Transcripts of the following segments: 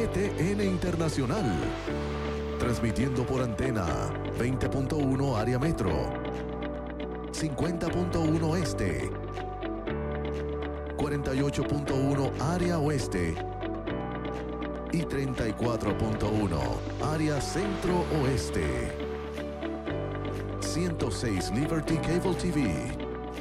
CTN Internacional. Transmitiendo por antena 20.1 área metro, 50.1 este, 48.1 área oeste y 34.1 área centro oeste. 106 Liberty Cable TV,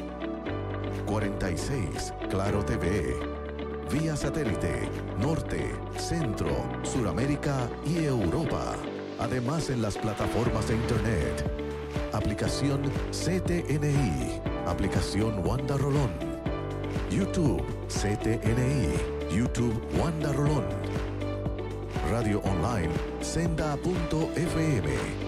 46 Claro TV, vía satélite, norte, centro, Suramérica y Europa. Además en las plataformas de internet. Aplicación CTNI, aplicación Wanda Rolón, YouTube CTNI, YouTube Wanda Rolón, radio online senda.fm.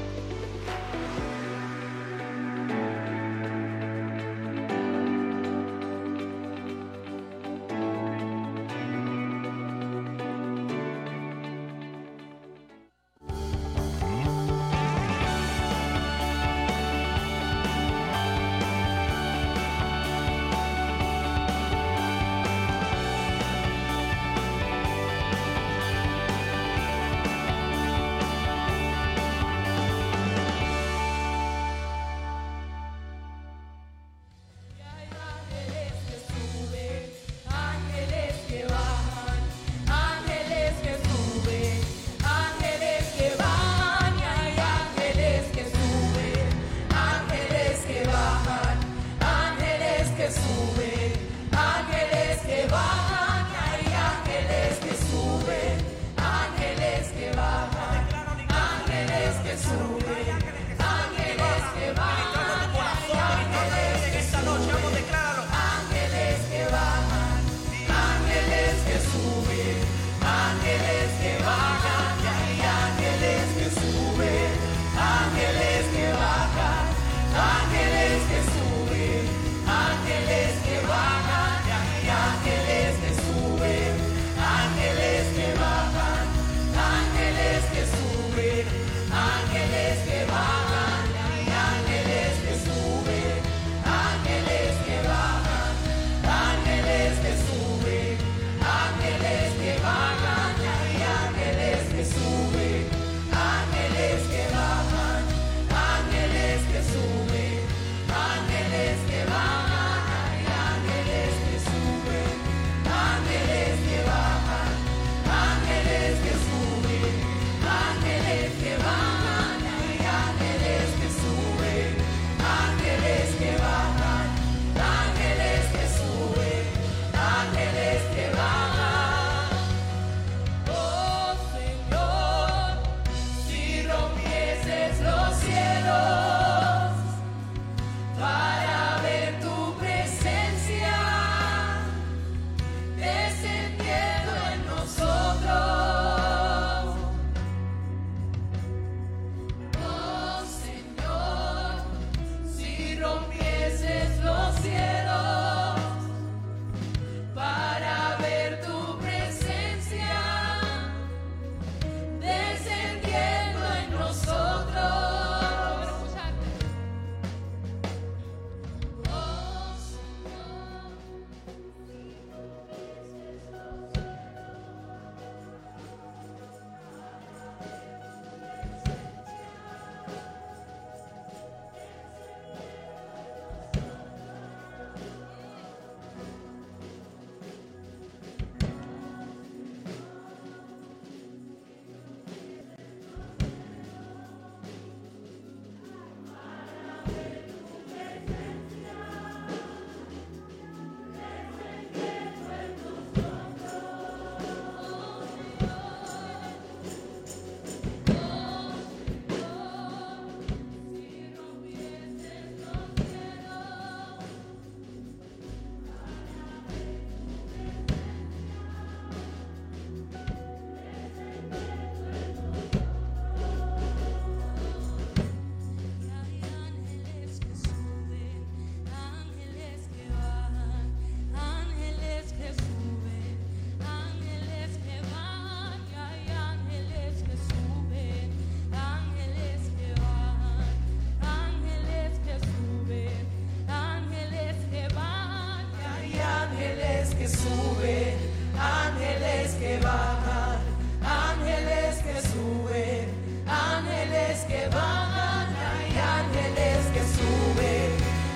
ángeles que suben, ángeles que bajan, ángeles ángeles que suben, ángeles que bajan, hay ángeles que suben,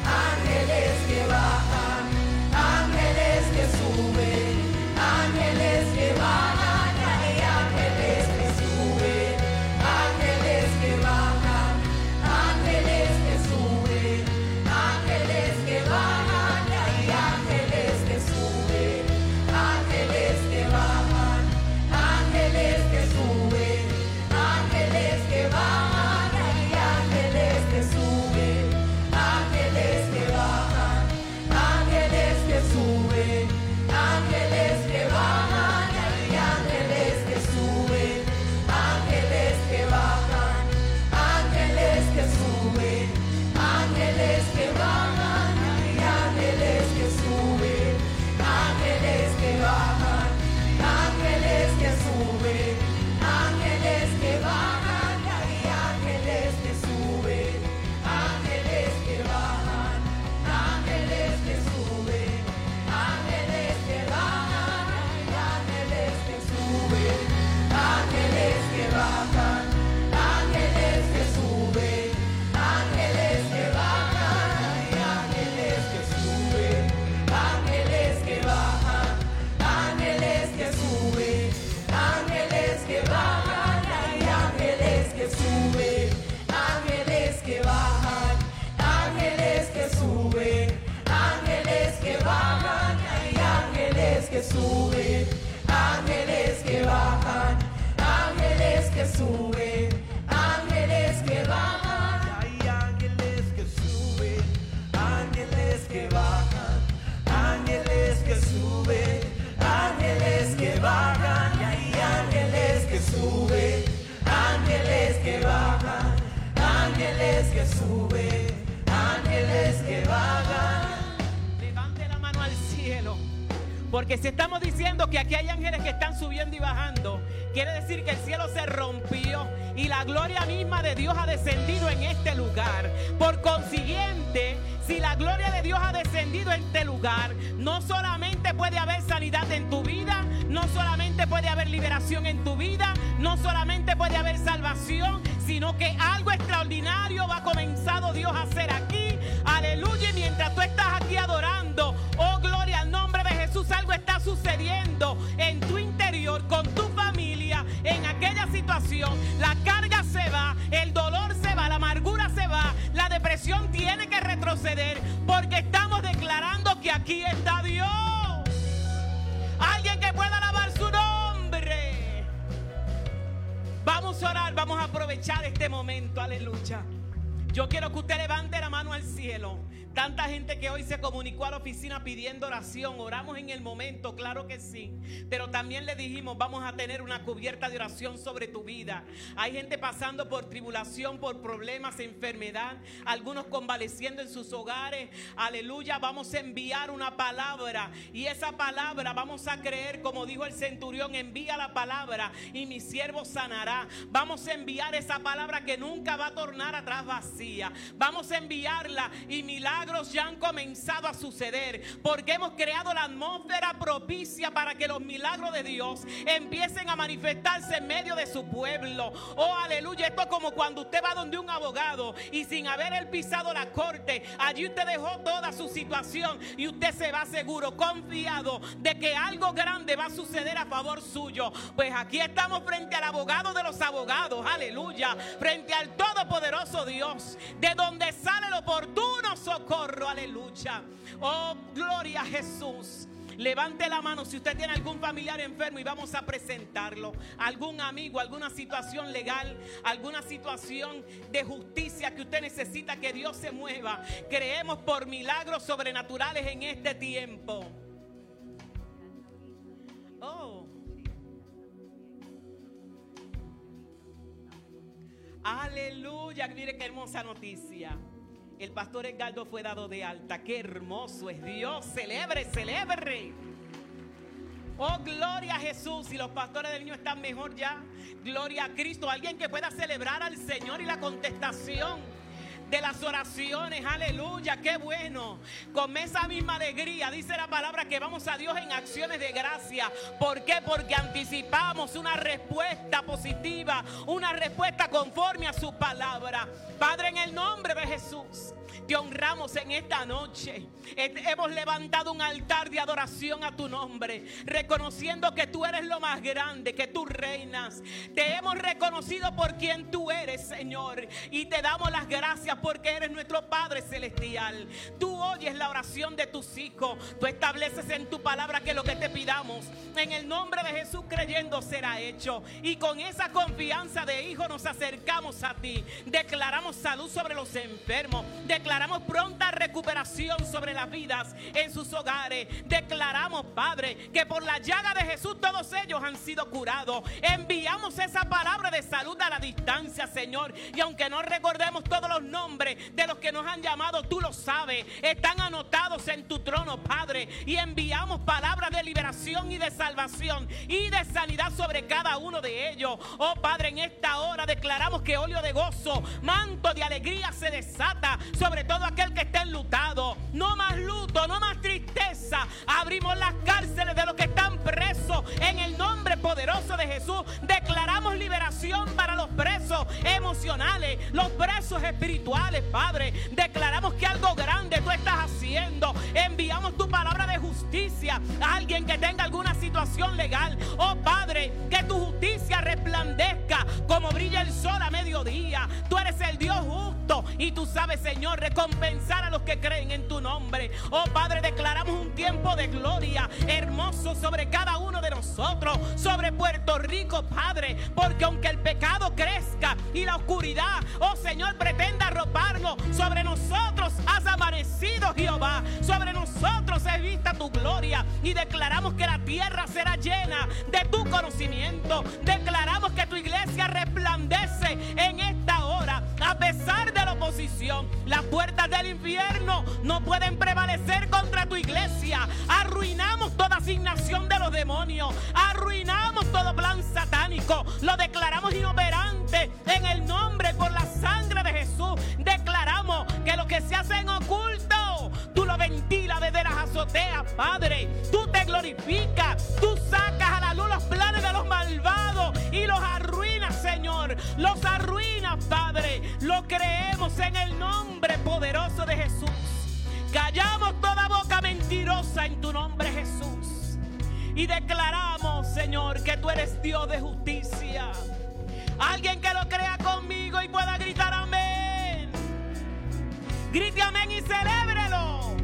ángeles que bajan, ángeles que suben, ángeles que bajan, hay ángeles que suben, ángeles que bajan, ángeles que suben, ángeles que bajan, hay ángeles que suben, ángeles que bajan, ángeles que suben, ángeles que bajan, hay ángeles que suben, ángeles que bajan, ángeles que suben, ángeles que bajan, hay ángeles que suben, ángeles que bajan, ángeles que suben, ángeles que bajan, hay ángeles que suben, ángeles que bajan, ángeles que suben, ángeles que bajan, hay ángeles que suben, ángeles que bajan, ángeles que suben, ángeles que bajan, hay ángeles que suben, ángeles que bajan, ángeles que suben, ángeles que bajan, hay ángeles que suben, ángeles que bajan, ángeles que suben, ángeles que bajan, hay ángeles que suben, ángeles que bajan, ángeles que suben, ángeles que bajan, hay ángeles que suben, ángeles que bajan, ángeles que suben, ángeles que bajan, hay ángeles que suben, ángeles que bajan, ángeles que suben, ángeles que bajan, hay ángeles que suben, ángeles que bajan, ángeles que suben, ángeles que bajan. Levante la mano al cielo, porque si estamos diciendo que aquí hay ángeles que están subiendo y bajando, quiere decir que el cielo se rompió y la gloria misma de Dios ha descendido en este lugar. Por consiguiente, si la gloria de Dios ha descendido en este lugar, no solamente puede haber sanidad en tu vida, no solamente puede haber liberación en tu vida, no solamente puede haber salvación, sino que algo extraordinario va comenzado Dios a hacer aquí. Aleluya. Y mientras tú estás aquí adorando, oh gloria al nombre de Jesús, algo está sucediendo en tu interior, con tu familia, en aquella situación. La carga se va, el dolor se va, la amargura se va, la depresión tiene que retroceder, porque estamos declarando que aquí está Dios. Alguien que pueda alabar su nombre. Vamos a orar, vamos a aprovechar este momento, aleluya. Yo quiero que usted levante la mano al cielo. Tanta gente que hoy se comunicó a la oficina pidiendo oración. Oramos en el momento, claro que sí. Pero también le dijimos, vamos a tener una cubierta de oración sobre tu vida. Hay gente pasando por tribulación, por problemas, enfermedad. Algunos convaleciendo en sus hogares. Aleluya, vamos a enviar una palabra. Y esa palabra vamos a creer, como dijo el centurión, envía la palabra y mi siervo sanará. Vamos a enviar esa palabra que nunca va a tornar atrás vacía. Vamos a enviarla y milagros ya han comenzado a suceder, porque hemos creado la atmósfera propicia para que los milagros de Dios empiecen a manifestarse en medio de su pueblo. Oh, aleluya. Esto es como cuando usted va donde un abogado y sin haber él pisado la corte, allí usted dejó toda su situación y usted se va seguro, confiado de que algo grande va a suceder a favor suyo. Pues aquí estamos frente al abogado de los abogados, aleluya, frente al todopoderoso Dios, de donde sale el oportuno socorro, aleluya. Oh, gloria a Jesús. Levante la mano si usted tiene algún familiar enfermo y vamos a presentarlo. Algún amigo, alguna situación legal, alguna situación de justicia que usted necesita que Dios se mueva. Creemos por milagros sobrenaturales en este tiempo. Oh. Aleluya, mire qué hermosa noticia. El pastor Edgardo fue dado de alta. Qué hermoso es Dios. Celebre, celebre. Oh, gloria a Jesús. Si los pastores del niño están mejor ya, gloria a Cristo. Alguien que pueda celebrar al Señor y la contestación de las oraciones. Aleluya, qué bueno. Con esa misma alegría dice la palabra que vamos a Dios en acciones de gracia. ¿Por qué? Porque anticipamos una respuesta positiva, una respuesta conforme a su palabra. Padre, en el nombre de Jesús, te honramos en esta noche. Hemos levantado un altar de adoración a tu nombre, reconociendo que tú eres lo más grande, que tú reinas. Te hemos reconocido por quien tú eres, Señor, y te damos las gracias porque eres nuestro Padre celestial. Tú oyes la oración de tus hijos. Tú estableces en tu palabra que lo que te pidamos en el nombre de Jesús creyendo será hecho. Y con esa confianza de hijo nos acercamos a ti. Declaramos salud sobre los enfermos. Declaramos pronta recuperación sobre las vidas en sus hogares. Declaramos, Padre, que por la llaga de Jesús todos ellos han sido curados. Enviamos esa palabra de salud a la distancia, Señor. Y aunque no recordemos todos los nombres de los que nos han llamado, tú lo sabes. Están anotados en tu trono, Padre. Y enviamos palabras de liberación y de salvación y de sanidad sobre cada uno de ellos. Oh Padre, en esta hora declaramos que óleo de gozo, manto de alegría se desata sobre todo aquel que está enlutado. No más luto, no más tristeza. Abrimos las cárceles de los que están presos en el nombre poderoso de Jesús. Declaramos liberación para los presos emocionales, los presos espirituales, Padre. Declaramos que algo grande tú estás haciendo. Enviamos tu palabra de justicia a alguien que tenga alguna situación legal. Oh Padre, que tu justicia resplandezca como brilla el sol a mediodía. Tú eres el Dios justo y tú sabes, Señor, recompensar a los que creen en tu nombre. Oh Padre, declaramos un tiempo de gloria hermoso sobre cada uno de nosotros, sobre Puerto Rico, Padre, porque aunque el pecado crezca y la oscuridad, oh Señor, pretenda arroparnos, sobre nosotros has amanecido, Jehová. Sobre nosotros es vista tu gloria y declaramos que la tierra será llena de tu conocimiento. Declaramos que tu iglesia resplandece en esta hora a pesar de la oposición. Las puertas del infierno no pueden prevalecer contra tu iglesia. Arruinamos toda asignación de los demonios. Arruinamos todo plan satánico. Lo declaramos inoperante en el nombre por la sangre de Jesús. Declaramos que lo que se hace en oculto, tú lo ventilas desde las azoteas, Padre. Tú te glorificas. Tú sacas a la luz los planes de los malvados y los arruinas, Señor. Los arruinas, Padre. Lo creemos en el nombre poderoso de Jesús. Callamos toda boca mentirosa en tu nombre, Jesús. Y declaramos, Señor, que tú eres Dios de justicia. Alguien que lo crea conmigo y pueda gritar amén. Grite amén y celébrelo.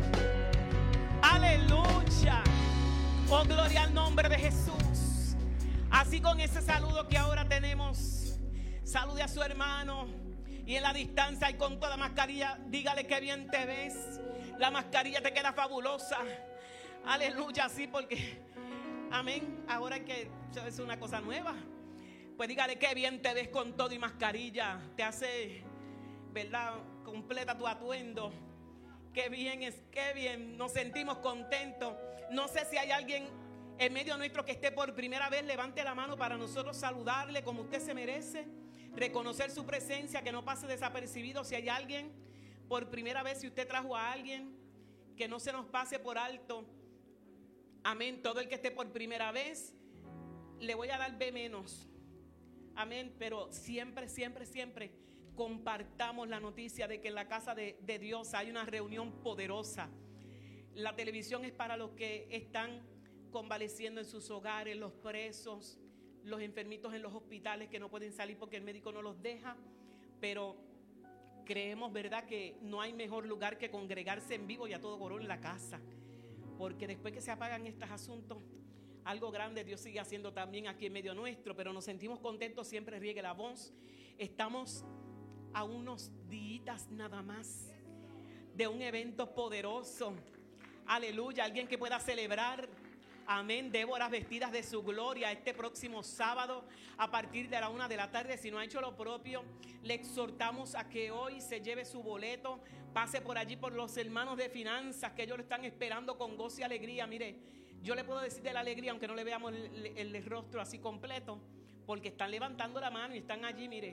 Aleluya. Oh, gloria al nombre de Jesús. Así con ese saludo que ahora tenemos, salude a su hermano. Y en la distancia y con toda mascarilla, dígale que bien te ves. La mascarilla te queda fabulosa. Aleluya, sí, porque amén, ahora hay que es una cosa nueva. Pues dígale que bien te ves con todo y mascarilla. Te hace, ¿verdad?, completa tu atuendo. Qué bien es, qué bien. Nos sentimos contentos. No sé si hay alguien en medio nuestro que esté por primera vez. Levante la mano para nosotros saludarle como usted se merece. Reconocer su presencia, que no pase desapercibido. Si hay alguien por primera vez, si usted trajo a alguien, que no se nos pase por alto. Amén. Todo el que esté por primera vez, le voy a dar B menos. Amén. Pero siempre, siempre, siempre compartamos la noticia de que en la casa de Dios hay una reunión poderosa. La televisión es para los que están convaleciendo en sus hogares, los presos, los enfermitos en los hospitales que no pueden salir porque el médico no los deja. Pero creemos, ¿verdad?, que no hay mejor lugar que congregarse en vivo y a todo color en la casa. Porque después que se apagan estos asuntos, algo grande Dios sigue haciendo también aquí en medio nuestro. Pero nos sentimos contentos, siempre riegue la voz. Estamos a unos días nada más de un evento poderoso. Aleluya, alguien que pueda celebrar. Amén, Déboras vestidas de su gloria este próximo sábado a partir de la 1 de la tarde. Si no ha hecho lo propio, le exhortamos a que hoy se lleve su boleto, pase por allí por los hermanos de finanzas, que ellos lo están esperando con gozo y alegría. Mire, yo le puedo decir de la alegría, aunque no le veamos el rostro así completo, porque están levantando la mano y están allí, mire,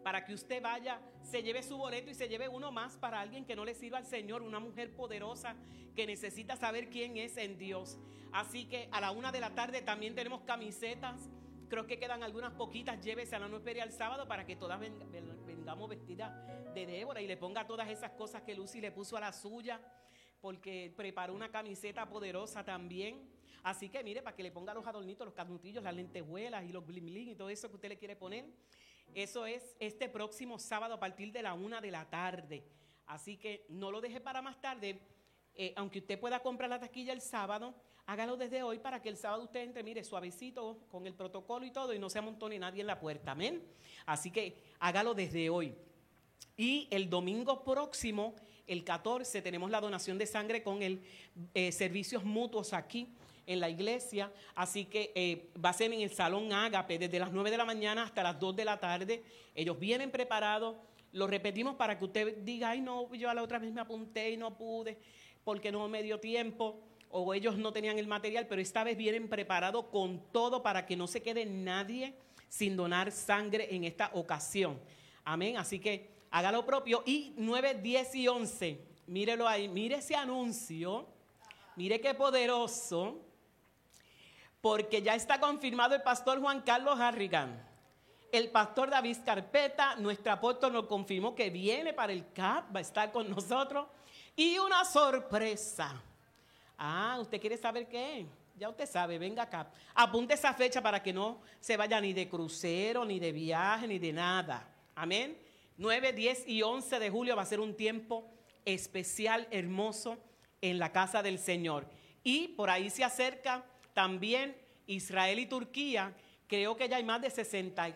para que usted vaya, se lleve su boleto y se lleve uno más para alguien que no le sirva al Señor, una mujer poderosa que necesita saber quién es en Dios. Así que a la 1 de la tarde también tenemos camisetas. Creo que quedan algunas poquitas. Llévese a la No Espere al sábado para que todas vengamos vestidas de Débora y le ponga todas esas cosas que Lucy le puso a la suya, porque preparó una camiseta poderosa también. Así que mire, para que le ponga los adornitos, los canutillos, las lentejuelas y los bling bling y todo eso que usted le quiere poner. Eso es este próximo sábado a partir de la 1 de la tarde. Así que no lo deje para más tarde. Aunque usted pueda comprar la taquilla el sábado, hágalo desde hoy para que el sábado usted entre, mire, suavecito, con el protocolo y todo, y no se amontone nadie en la puerta, amén. Así que hágalo desde hoy. Y el domingo próximo, el 14, tenemos la donación de sangre con el servicios mutuos aquí en la iglesia. Así que va a ser en el Salón Ágape desde las 9 de la mañana hasta las 2 de la tarde. Ellos vienen preparados. Lo repetimos para que usted diga, ay no, yo a la otra vez me apunté y no pude porque no me dio tiempo, o ellos no tenían el material, pero esta vez vienen preparados con todo para que no se quede nadie sin donar sangre en esta ocasión. Amén. Así que haga lo propio. Y 9, 10 y 11, mírelo ahí, mire ese anuncio, mire qué poderoso, porque ya está confirmado el pastor Juan Carlos Harrigan, el pastor David Carpeta, nuestro apóstol nos confirmó que viene para el CAP, va a estar con nosotros, y una sorpresa. ¿Usted quiere saber qué? Ya usted sabe, venga acá. Apunte esa fecha para que no se vaya ni de crucero, ni de viaje, ni de nada. Amén. 9, 10 y 11 de julio va a ser un tiempo especial, hermoso, en la casa del Señor. Y por ahí se acerca también Israel y Turquía. Creo que ya hay más de 60.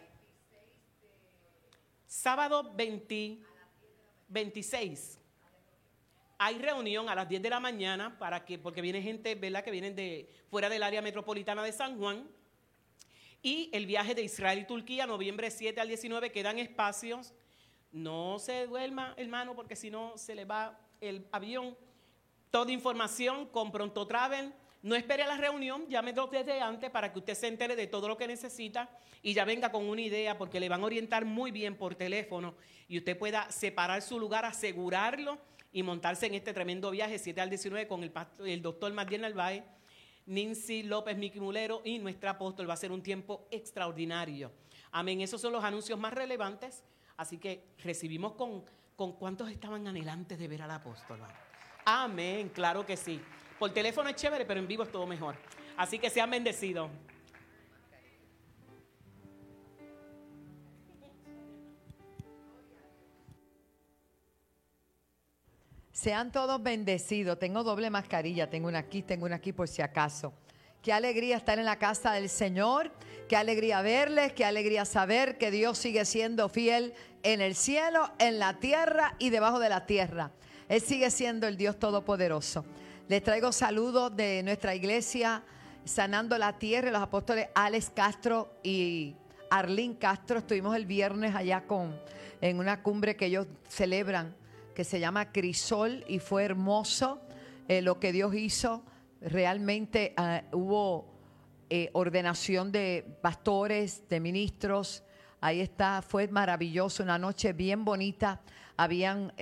Sábado 26. Hay reunión a las 10 de la mañana porque viene gente, ¿verdad?, que vienen de fuera del área metropolitana de San Juan. Y el viaje de Israel y Turquía, noviembre 7 al 19, quedan espacios. No se duerma, hermano, porque si no se le va el avión. Toda información con Pronto Travel. No espere a la reunión, llámelo desde antes para que usted se entere de todo lo que necesita y ya venga con una idea, porque le van a orientar muy bien por teléfono y usted pueda separar su lugar, asegurarlo y montarse en este tremendo viaje 7 al 19 con el doctor Madiel Narváez, Nancy López Miki Mulero y nuestra apóstol. Va a ser un tiempo extraordinario. Amén. Esos son los anuncios más relevantes. Así que recibimos con cuántos estaban anhelantes de ver al apóstol. Amén, claro que sí. Por teléfono es chévere, pero en vivo es todo mejor. Así que sean bendecidos. Sean todos bendecidos. Tengo doble mascarilla, tengo una aquí por si acaso. Qué alegría estar en la casa del Señor, qué alegría verles, qué alegría saber que Dios sigue siendo fiel en el cielo, en la tierra y debajo de la tierra. Él sigue siendo el Dios Todopoderoso. Les traigo saludos de nuestra iglesia Sanando la Tierra, los apóstoles Alex Castro y Arlene Castro. Estuvimos el viernes allá en una cumbre que ellos celebran, que se llama Crisol, y fue hermoso lo que Dios hizo. Realmente hubo ordenación de pastores, de ministros. Ahí está, fue maravilloso, una noche bien bonita. Habían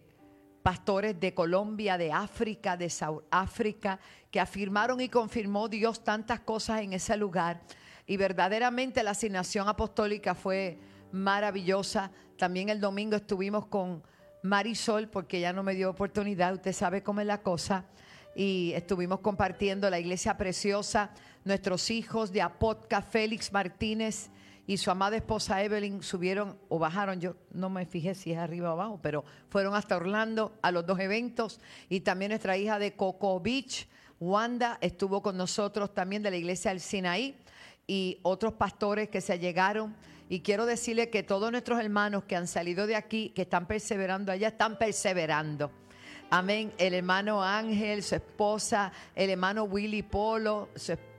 pastores de Colombia, de África, de Sudáfrica, que afirmaron y confirmó Dios tantas cosas en ese lugar. Y verdaderamente la asignación apostólica fue maravillosa. También el domingo estuvimos con Marisol, porque ella no me dio oportunidad, usted sabe cómo es la cosa. Y estuvimos compartiendo la iglesia preciosa. Nuestros hijos de Apotca, Félix Martínez y su amada esposa Evelyn, subieron o bajaron, yo no me fijé si es arriba o abajo, pero fueron hasta Orlando a los 2 eventos. Y también nuestra hija de Cocoa Beach, Wanda, estuvo con nosotros también, de la iglesia del Sinaí, y otros pastores que se allegaron. Y quiero decirle que todos nuestros hermanos que han salido de aquí, que están perseverando allá, están perseverando. Amén. El hermano Ángel, su esposa, el hermano Willy Polo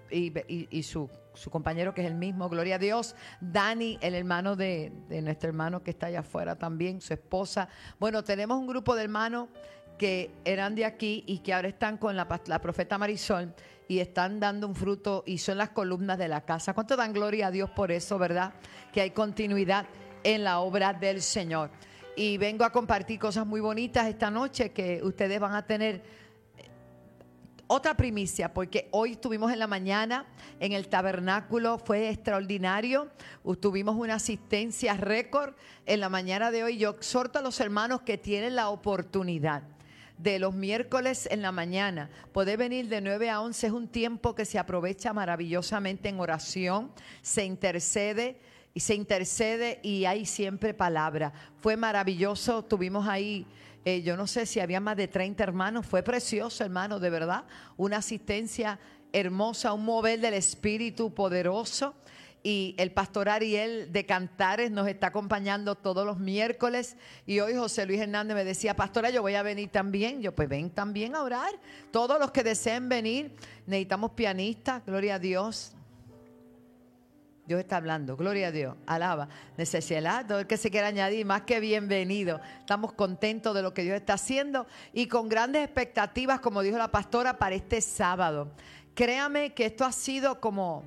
y su compañero, que es el mismo, gloria a Dios. Dani, el hermano de nuestro hermano que está allá afuera también, su esposa. Bueno, tenemos un grupo de hermanos que eran de aquí y que ahora están con la profeta Marisol y están dando un fruto y son las columnas de la casa. ¿Cuánto dan gloria a Dios por eso, verdad? Que hay continuidad. en la obra del Señor. Y vengo a compartir cosas muy bonitas esta noche que ustedes van a tener otra primicia, porque hoy estuvimos en la mañana en el tabernáculo, fue extraordinario. Tuvimos una asistencia récord en la mañana de hoy. Yo exhorto a los hermanos que tienen la oportunidad de los miércoles en la mañana poder venir de 9 a 11. Es un tiempo que se aprovecha maravillosamente en oración, se intercede y hay siempre palabra. Fue maravilloso, tuvimos ahí, yo no sé si había más de 30 hermanos, fue precioso, hermano, de verdad, una asistencia hermosa, un mover del Espíritu poderoso. Y el pastor Ariel de Cantares nos está acompañando todos los miércoles. Y hoy José Luis Hernández me decía: pastora, yo voy a venir también. Yo, pues ven también a orar. Todos los que deseen venir, necesitamos pianistas, gloria a Dios. Dios está hablando, gloria a Dios, alaba. Necesidad, todo el que se quiera añadir, más que bienvenido. Estamos contentos de lo que Dios está haciendo y con grandes expectativas, como dijo la pastora, para este sábado. Créame que esto ha sido como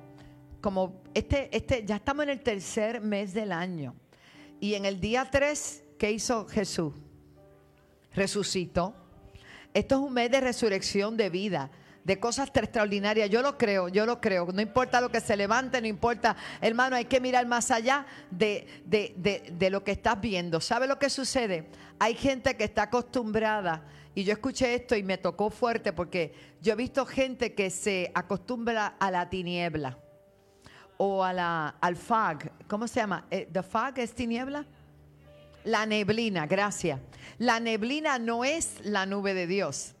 ya estamos en el tercer mes del año. Y en el día 3, ¿qué hizo Jesús? Resucitó. Esto es un mes de resurrección de vida, de cosas extraordinarias. Yo lo creo. No importa lo que se levante, no importa, hermano, hay que mirar más allá de lo que estás viendo. ¿Sabe lo que sucede? Hay gente que está acostumbrada, y yo escuché esto y me tocó fuerte, porque yo he visto gente que se acostumbra a la tiniebla o al fog. ¿Cómo se llama? ¿The fog es tiniebla? La neblina, gracias. La neblina no es la nube de Dios.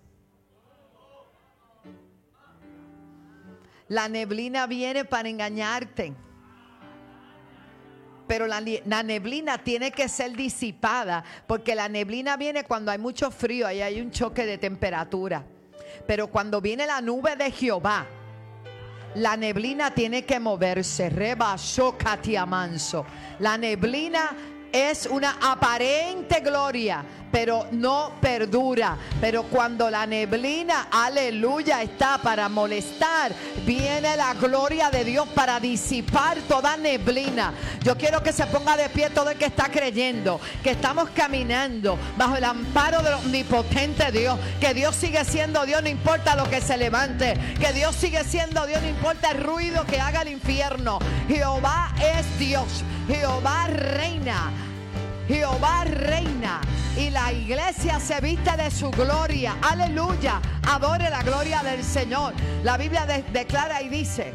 La neblina viene para engañarte. Pero la neblina tiene que ser disipada, porque la neblina viene cuando hay mucho frío, ahí hay un choque de temperatura. Pero cuando viene la nube de Jehová, la neblina tiene que moverse. Reba Shokatia Manso. La neblina es una aparente gloria, pero no perdura. Pero cuando la neblina, aleluya, está para molestar, viene la gloria de Dios para disipar toda neblina. Yo quiero que se ponga de pie todo el que está creyendo que estamos caminando bajo el amparo del omnipotente Dios, que Dios sigue siendo Dios, no importa lo que se levante, que Dios sigue siendo Dios, no importa el ruido que haga el infierno. Jehová es Dios, Jehová reina. Jehová reina y la iglesia se viste de su gloria. Aleluya, adore la gloria del Señor. La Biblia declara y dice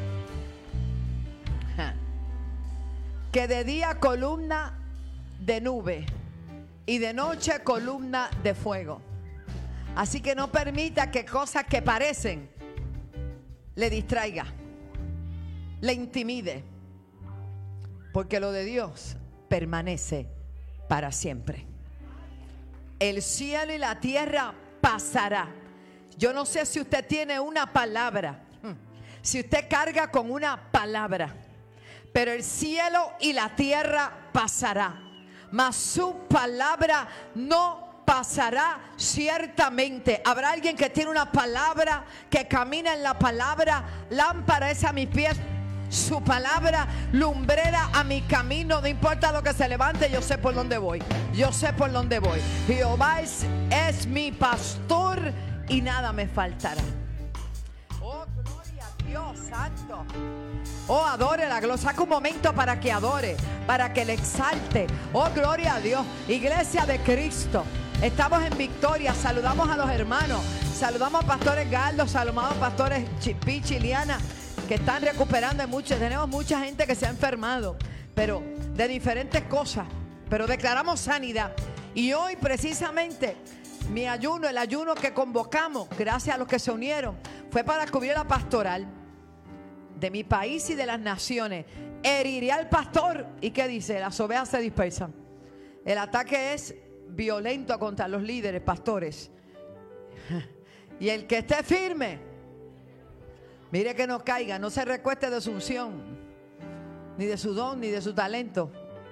que de día columna de nube y de noche columna de fuego. Así que no permita que cosas que parecen le distraiga, le intimide, porque lo de Dios permanece para siempre. El cielo y la tierra pasará. Yo no sé si usted tiene una palabra, si usted carga con una palabra, pero el cielo y la tierra pasará, mas su palabra no pasará ciertamente. Habrá alguien que tiene una palabra, que camina en la palabra. Lámpara es a mis pies su palabra, lumbrera a mi camino. No importa lo que se levante, yo sé por dónde voy. Yo sé por dónde voy. Jehová es mi pastor y nada me faltará. Oh, gloria a Dios santo. Oh, adore la gloria. Saca un momento para que adore, para que le exalte. Oh, gloria a Dios. Iglesia de Cristo, estamos en victoria. Saludamos a los hermanos. Saludamos a pastores Galdo, saludamos a pastores Pichi y Liana, que están recuperando de mucho. Tenemos mucha gente que se ha enfermado, pero de diferentes cosas, pero declaramos sanidad. Y hoy precisamente mi ayuno, el ayuno que convocamos, gracias a los que se unieron, fue para cubrir la pastoral de mi país y de las naciones. Heriré al pastor, ¿y qué dice? Las ovejas se dispersan. El ataque es violento contra los líderes, pastores. Y el que esté firme, mire que no caiga, no se recueste de su unción, ni de su don, ni de su talento.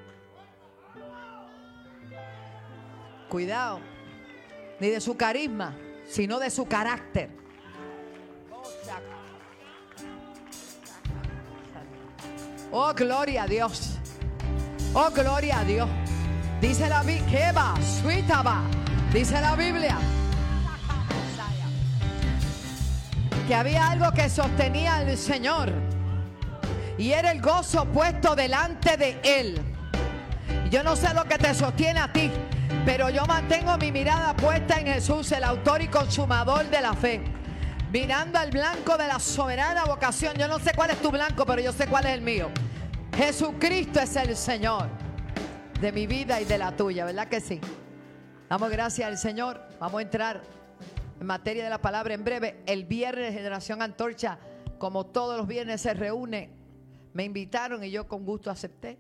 Cuidado, ni de su carisma, sino de su carácter. Oh, gloria a Dios. Oh, gloria a Dios. Dice la Biblia, ¿qué va? Suita va. Dice la Biblia que había algo que sostenía al Señor y era el gozo puesto delante de Él. Yo no sé lo que te sostiene a ti, pero yo mantengo mi mirada puesta en Jesús, el autor y consumador de la fe, mirando al blanco de la soberana vocación. Yo no sé cuál es tu blanco, pero yo sé cuál es el mío. Jesucristo es el Señor de mi vida y de la tuya, ¿verdad que sí? Damos gracias al Señor. Vamos a entrar en materia de la palabra en breve. El viernes Generación Antorcha, como todos los viernes, se reúne. Me invitaron y yo con gusto acepté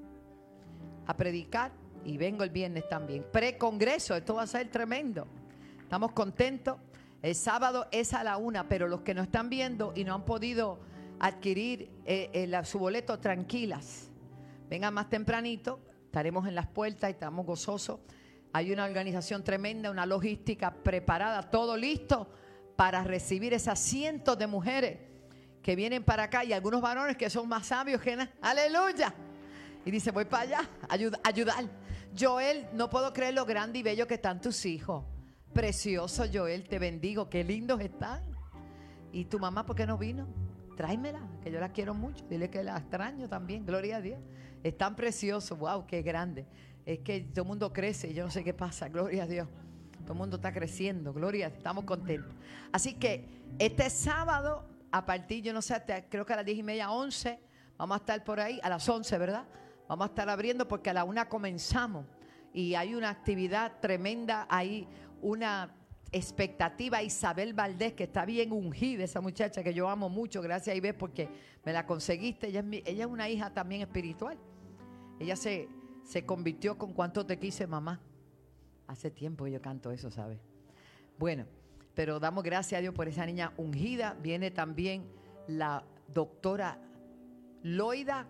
a predicar y vengo el viernes también. Precongreso, esto va a ser tremendo. Estamos contentos. El sábado es a la 1, pero los que nos están viendo y no han podido adquirir su boleto, tranquilas. Vengan más tempranito, estaremos en las puertas y estamos gozosos. Hay una organización tremenda, una logística preparada, todo listo para recibir esas cientos de mujeres que vienen para acá y algunos varones que son más sabios que nada. ¡Aleluya! Y dice, voy para allá, ayudar. Joel, no puedo creer lo grande y bello que están tus hijos. Precioso, Joel, te bendigo, qué lindos están. ¿Y tu mamá por qué no vino? Tráemela, que yo la quiero mucho. Dile que la extraño también, gloria a Dios. Están preciosos, wow, qué grande. Es que todo el mundo crece y yo no sé qué pasa, gloria a Dios. Todo el mundo está creciendo, gloria, estamos contentos. Así que este sábado, a partir, yo no sé, creo que a las 10:30, 11, vamos a estar por ahí, a las 11, ¿verdad? Vamos a estar abriendo porque a la 1 comenzamos. Y hay una actividad tremenda, hay una expectativa. Isabel Valdés, que está bien ungida, esa muchacha que yo amo mucho, gracias Ives porque me la conseguiste. Ella es una hija también espiritual. Ella se convirtió con Cuánto te quise, mamá. Hace tiempo yo canto eso, ¿sabes? Bueno, pero damos gracias a Dios por esa niña ungida. Viene también la doctora Loida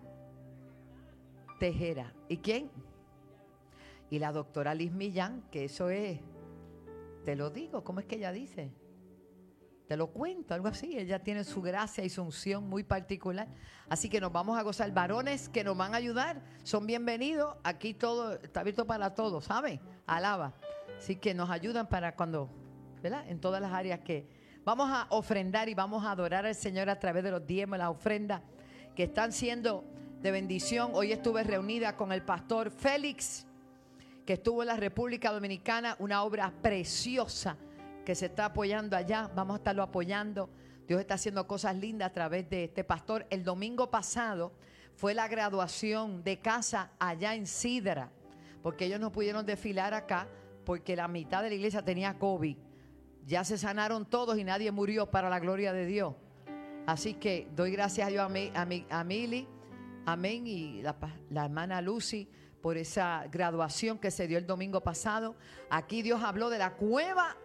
Tejera. ¿Y quién? Y la doctora Liz Millán, que eso es, te lo digo, ¿cómo es que ella dice? Te lo cuento, algo así. Ella tiene su gracia y su unción muy particular. Así que nos vamos a gozar. Varones que nos van a ayudar, son bienvenidos. Aquí todo está abierto para todos, ¿saben? Alaba. Así que nos ayudan para cuando, ¿verdad? En todas las áreas que vamos a ofrendar y vamos a adorar al Señor a través de los diezmos, las ofrendas que están siendo de bendición. Hoy estuve reunida con el pastor Félix, que estuvo en la República Dominicana, una obra preciosa que se está apoyando allá. Vamos a estarlo apoyando. Dios está haciendo cosas lindas a través de este pastor. El domingo pasado fue la graduación de casa allá en Sidra, porque ellos no pudieron desfilar acá porque la mitad de la iglesia tenía COVID. Ya se sanaron todos y nadie murió, para la gloria de Dios. Así que doy gracias a Dios a Mili, amén, y la hermana Lucy, por esa graduación que se dio el domingo pasado. Aquí Dios habló de la cueva.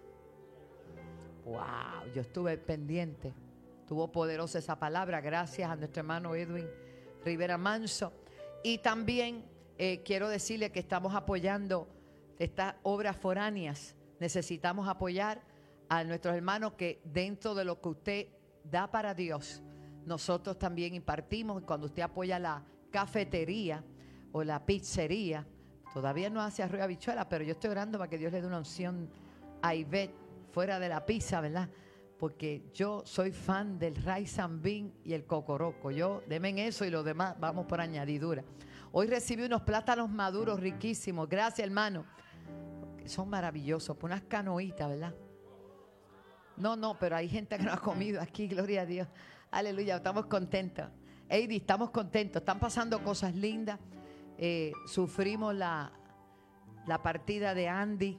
Wow, yo estuve pendiente. Estuvo poderosa esa palabra. Gracias a nuestro hermano Edwin Rivera Manso. Y también quiero decirle que estamos apoyando estas obras foráneas. Necesitamos apoyar a nuestros hermanos que dentro de lo que usted da para Dios, nosotros también impartimos. Y cuando usted apoya la cafetería o la pizzería, todavía no hace arroz y habichuela, pero yo estoy orando para que Dios le dé una unción a Ivette fuera de la pizza, ¿verdad? Porque yo soy fan del rice and bean y el cocoroco. Denme eso y lo demás vamos por añadidura. Hoy recibí unos plátanos maduros riquísimos. Gracias, hermano. Son maravillosos, por unas canoitas, ¿verdad? No, pero hay gente que no ha comido aquí, gloria a Dios. Aleluya, estamos contentos. Eddie, estamos contentos. Están pasando cosas lindas. Sufrimos la partida de Andy.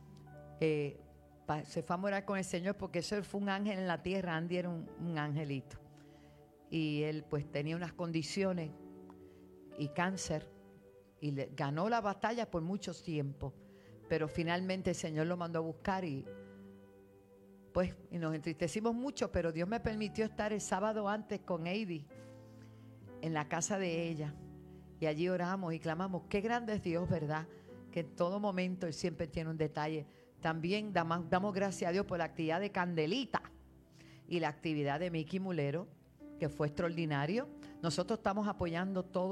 Se fue a morar con el Señor porque eso fue un ángel en la tierra. Andy era un angelito. Y él pues tenía unas condiciones y cáncer. Y ganó la batalla por mucho tiempo. Pero finalmente el Señor lo mandó a buscar y nos entristecimos mucho, pero Dios me permitió estar el sábado antes con Heidi en la casa de ella. Y allí oramos y clamamos. Qué grande es Dios, ¿verdad? Que en todo momento Él siempre tiene un detalle. También damos gracias a Dios por la actividad de Candelita y la actividad de Mickey Mulero, que fue extraordinario. Nosotros estamos apoyando todo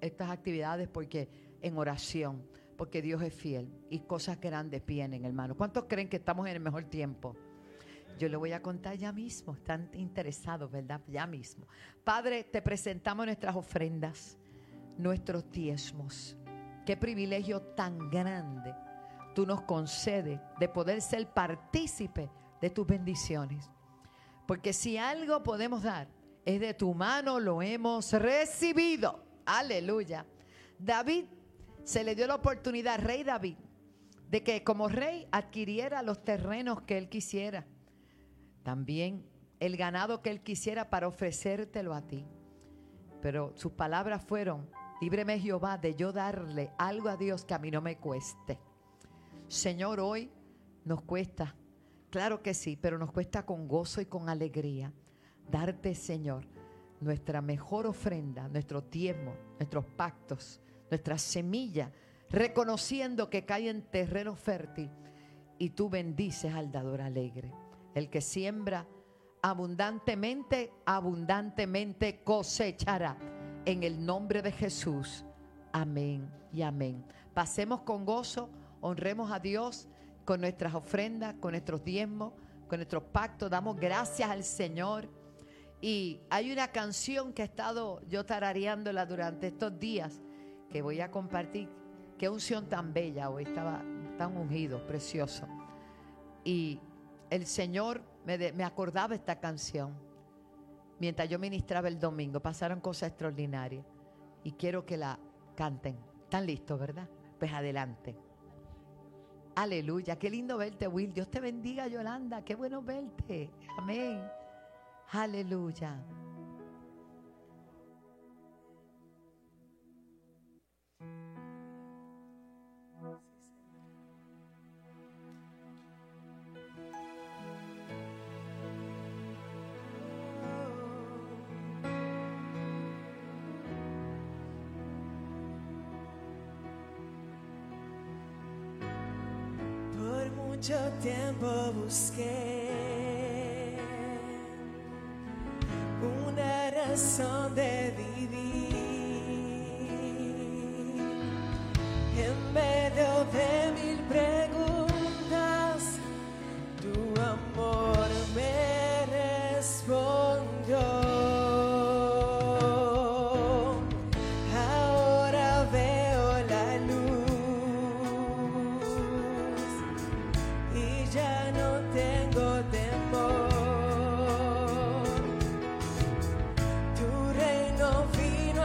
estas actividades porque en oración, porque Dios es fiel y cosas grandes vienen, hermano. ¿Cuántos creen que estamos en el mejor tiempo? Yo le voy a contar ya mismo. Están interesados, ¿verdad? Ya mismo. Padre, te presentamos nuestras ofrendas, nuestros diezmos. Qué privilegio tan grande tú nos concedes de poder ser partícipe de tus bendiciones. Porque si algo podemos dar, es de tu mano lo hemos recibido. Aleluya. David se le dio la oportunidad, rey David, de que como rey adquiriera los terrenos que él quisiera. También el ganado que él quisiera para ofrecértelo a ti. Pero sus palabras fueron: líbreme Jehová de yo darle algo a Dios que a mí no me cueste. Señor, hoy nos cuesta, claro que sí, pero nos cuesta con gozo y con alegría darte, Señor, nuestra mejor ofrenda, nuestro diezmo, nuestros pactos, nuestra semilla, reconociendo que cae en terreno fértil y tú bendices al dador alegre. El que siembra abundantemente, abundantemente cosechará. En el nombre de Jesús. Amén y amén. Pasemos con gozo, honremos a Dios con nuestras ofrendas, con nuestros diezmos, con nuestros pactos. Damos gracias al Señor. Y hay una canción que he estado yo tarareándola durante estos días, que voy a compartir. Qué unción tan bella hoy, estaba tan ungido, precioso. Y el Señor me acordaba esta canción mientras yo ministraba el domingo. Pasaron cosas extraordinarias y quiero que la canten. ¿Están listos, verdad? Pues adelante. Aleluya, qué lindo verte, Will. Dios te bendiga, Yolanda, qué bueno verte. Amén. Aleluya. Mucho tiempo busqué una razón de vivir en medio de mil preguntas. Tu amor me respondió. Ahora veo la luz y ya no tengo temor. Tu reino vino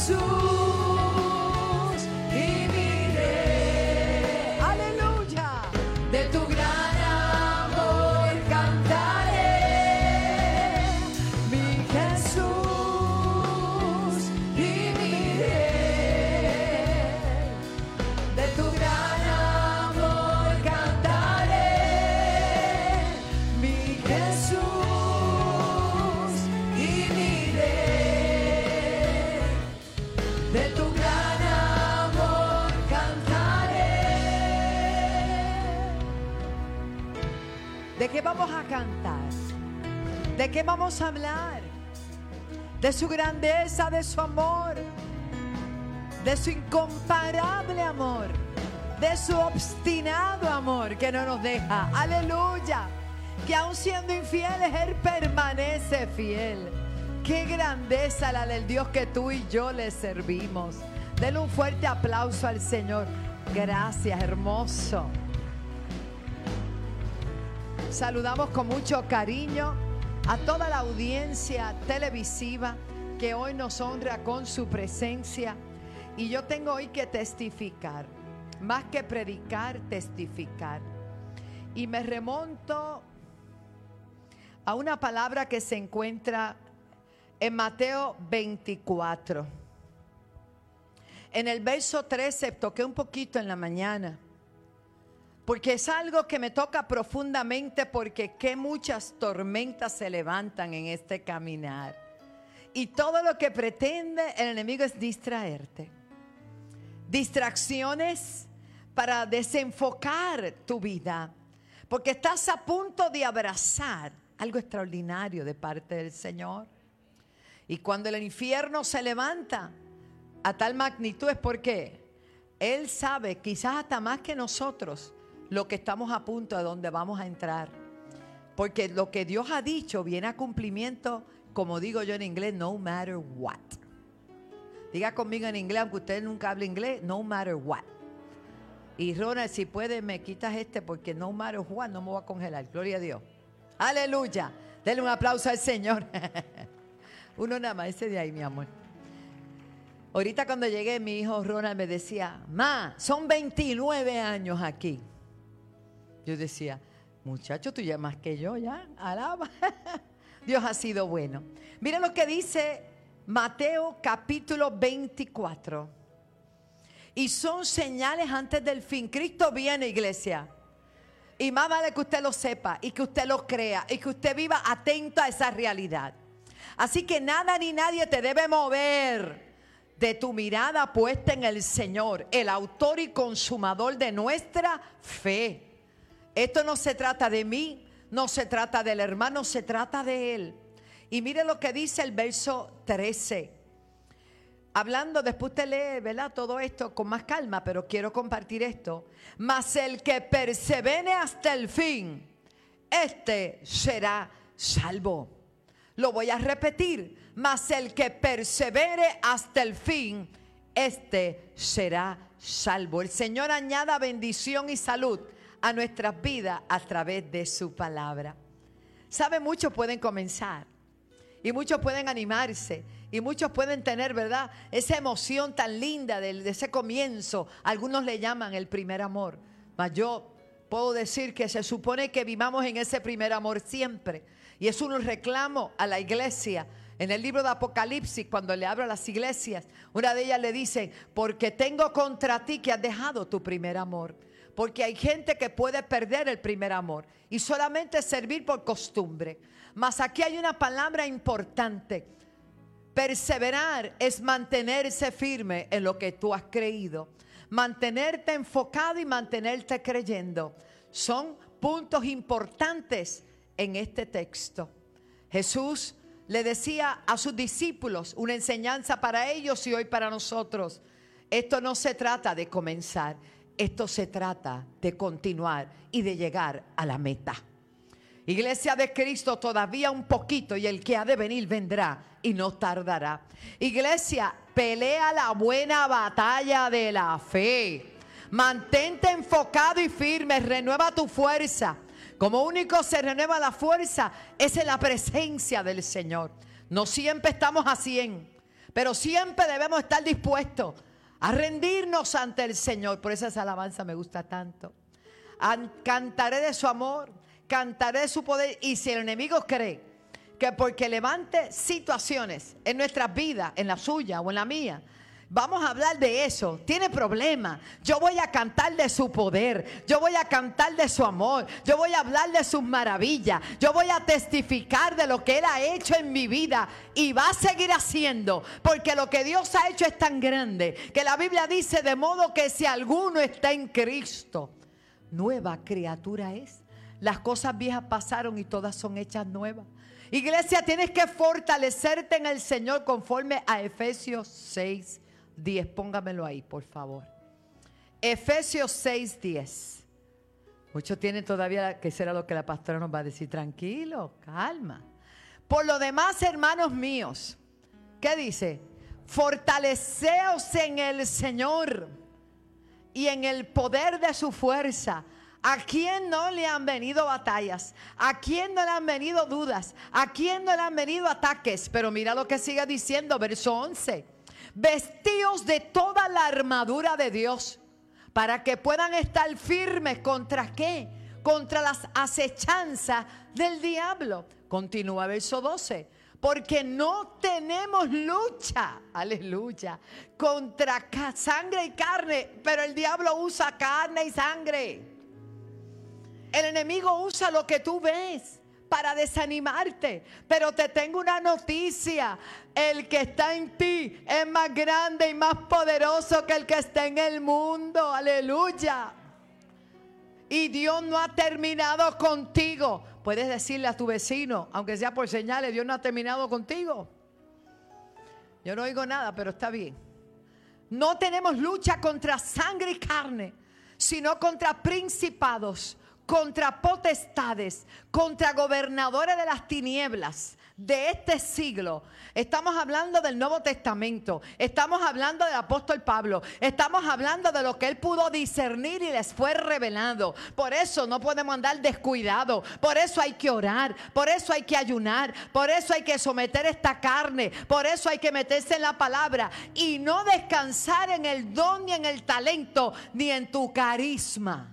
Jesús y mi Rey. Aleluya. De tu gran amor cantaré, mi Jesús y mi Rey. De tu gran amor cantaré, mi Jesús y mi Rey. De tu gran amor cantaré. ¿De qué vamos a cantar? ¿De qué vamos a hablar? De su grandeza, de su amor, de su incomparable amor, de su obstinado amor que no nos deja. Aleluya. Que aun siendo infieles, Él permanece fiel. Qué grandeza la del Dios que tú y yo le servimos. Denle un fuerte aplauso al Señor. Gracias, hermoso. Saludamos con mucho cariño a toda la audiencia televisiva que hoy nos honra con su presencia. Y yo tengo hoy que testificar, más que predicar, testificar. Y me remonto a una palabra que se encuentra en Mateo 24. En el verso 13 toqué un poquito en la mañana, porque es algo que me toca profundamente, porque qué muchas tormentas se levantan en este caminar. Y todo lo que pretende el enemigo es distraerte. Distracciones para desenfocar tu vida, porque estás a punto de abrazar algo extraordinario de parte del Señor. Y cuando el infierno se levanta a tal magnitud es porque Él sabe, quizás hasta más que nosotros, lo que estamos a punto de donde vamos a entrar. Porque lo que Dios ha dicho viene a cumplimiento, como digo yo en inglés, no matter what. Diga conmigo en inglés, aunque usted nunca hable inglés, no matter what. Y Ronald, si puede, me quitas porque no matter what, no me voy a congelar. Gloria a Dios. Aleluya. Denle un aplauso al Señor. Uno nada más, ese de ahí, mi amor. Ahorita cuando llegué, mi hijo Ronald me decía, ma, son 29 años aquí. Yo decía, muchacho, tú ya más que yo, ya, alaba. Dios ha sido bueno. Mira lo que dice Mateo capítulo 24. Y son señales antes del fin. Cristo viene, iglesia. Y más vale que usted lo sepa y que usted lo crea y que usted viva atento a esa realidad. Así que nada ni nadie te debe mover de tu mirada puesta en el Señor, el autor y consumador de nuestra fe. Esto no se trata de mí, no se trata del hermano, se trata de Él. Y mire lo que dice el verso 13. Hablando, después usted lee, ¿verdad? Todo esto con más calma, pero quiero compartir esto. Mas el que persevere hasta el fin, este será salvo. Lo voy a repetir. Mas el que persevere hasta el fin, este será salvo. El Señor añada bendición y salud a nuestras vidas a través de su palabra. ¿Sabe? Muchos pueden comenzar y muchos pueden animarse y muchos pueden tener, ¿verdad?, esa emoción tan linda de ese comienzo. Algunos le llaman el primer amor, mas yo puedo decir que se supone que vivamos en ese primer amor siempre, y es un reclamo a la iglesia. En el libro de Apocalipsis, cuando le habla a las iglesias, una de ellas le dice, porque tengo contra ti que has dejado tu primer amor. Porque hay gente que puede perder el primer amor y solamente servir por costumbre. Mas aquí hay una palabra importante. Perseverar es mantenerse firme en lo que tú has creído. Mantenerte enfocado y mantenerte creyendo. Son puntos importantes en este texto. Jesús le decía a sus discípulos una enseñanza para ellos y hoy para nosotros. Esto no se trata de comenzar. Esto se trata de continuar y de llegar a la meta. Iglesia de Cristo, todavía un poquito y el que ha de venir vendrá y no tardará. Iglesia, pelea la buena batalla de la fe. Mantente enfocado y firme, renueva tu fuerza. Como único se renueva la fuerza es en la presencia del Señor. No siempre estamos a 100. Pero siempre debemos estar dispuestos a rendirnos ante el Señor. Por eso esa alabanza me gusta tanto. Cantaré de su amor, cantaré de su poder. Y si el enemigo cree que porque levante situaciones en nuestras vidas, en la suya o en la mía, vamos a hablar de eso, tiene problemas, yo voy a cantar de su poder, yo voy a cantar de su amor, yo voy a hablar de sus maravillas, yo voy a testificar de lo que Él ha hecho en mi vida y va a seguir haciendo, porque lo que Dios ha hecho es tan grande, que la Biblia dice: de modo que si alguno está en Cristo, nueva criatura es. Las cosas viejas pasaron y todas son hechas nuevas. Iglesia, tienes que fortalecerte en el Señor conforme a Efesios 6:10. Póngamelo ahí, por favor. Efesios 6:10. Muchos tienen todavía que será lo que la pastora nos va a decir. Tranquilo, calma. Por lo demás, hermanos míos, ¿qué dice? Fortaleceos en el Señor y en el poder de su fuerza. ¿A quién no le han venido batallas? ¿A quién no le han venido dudas? ¿A quién no le han venido ataques? Pero mira lo que sigue diciendo, verso 11. Vestíos de toda la armadura de Dios, para que puedan estar firmes. ¿Contra qué? Contra las acechanzas del diablo. Continúa verso 12. Porque no tenemos lucha, aleluya, contra sangre y carne, pero el diablo usa carne y sangre. El enemigo usa lo que tú ves para desanimarte. Pero te tengo una noticia: el que está en ti es más grande y más poderoso que el que está en el mundo. Aleluya. Y Dios no ha terminado contigo. Puedes decirle a tu vecino, aunque sea por señales: Dios no ha terminado contigo. Yo no oigo nada, pero está bien. No tenemos lucha contra sangre y carne, sino contra principados, contra potestades, contra gobernadores de las tinieblas de este siglo. Estamos hablando del Nuevo Testamento, estamos hablando del apóstol Pablo, estamos hablando de lo que él pudo discernir y les fue revelado. Por eso no podemos andar descuidados, por eso hay que orar, por eso hay que ayunar, por eso hay que someter esta carne, por eso hay que meterse en la palabra y no descansar en el don, ni en el talento, ni en tu carisma.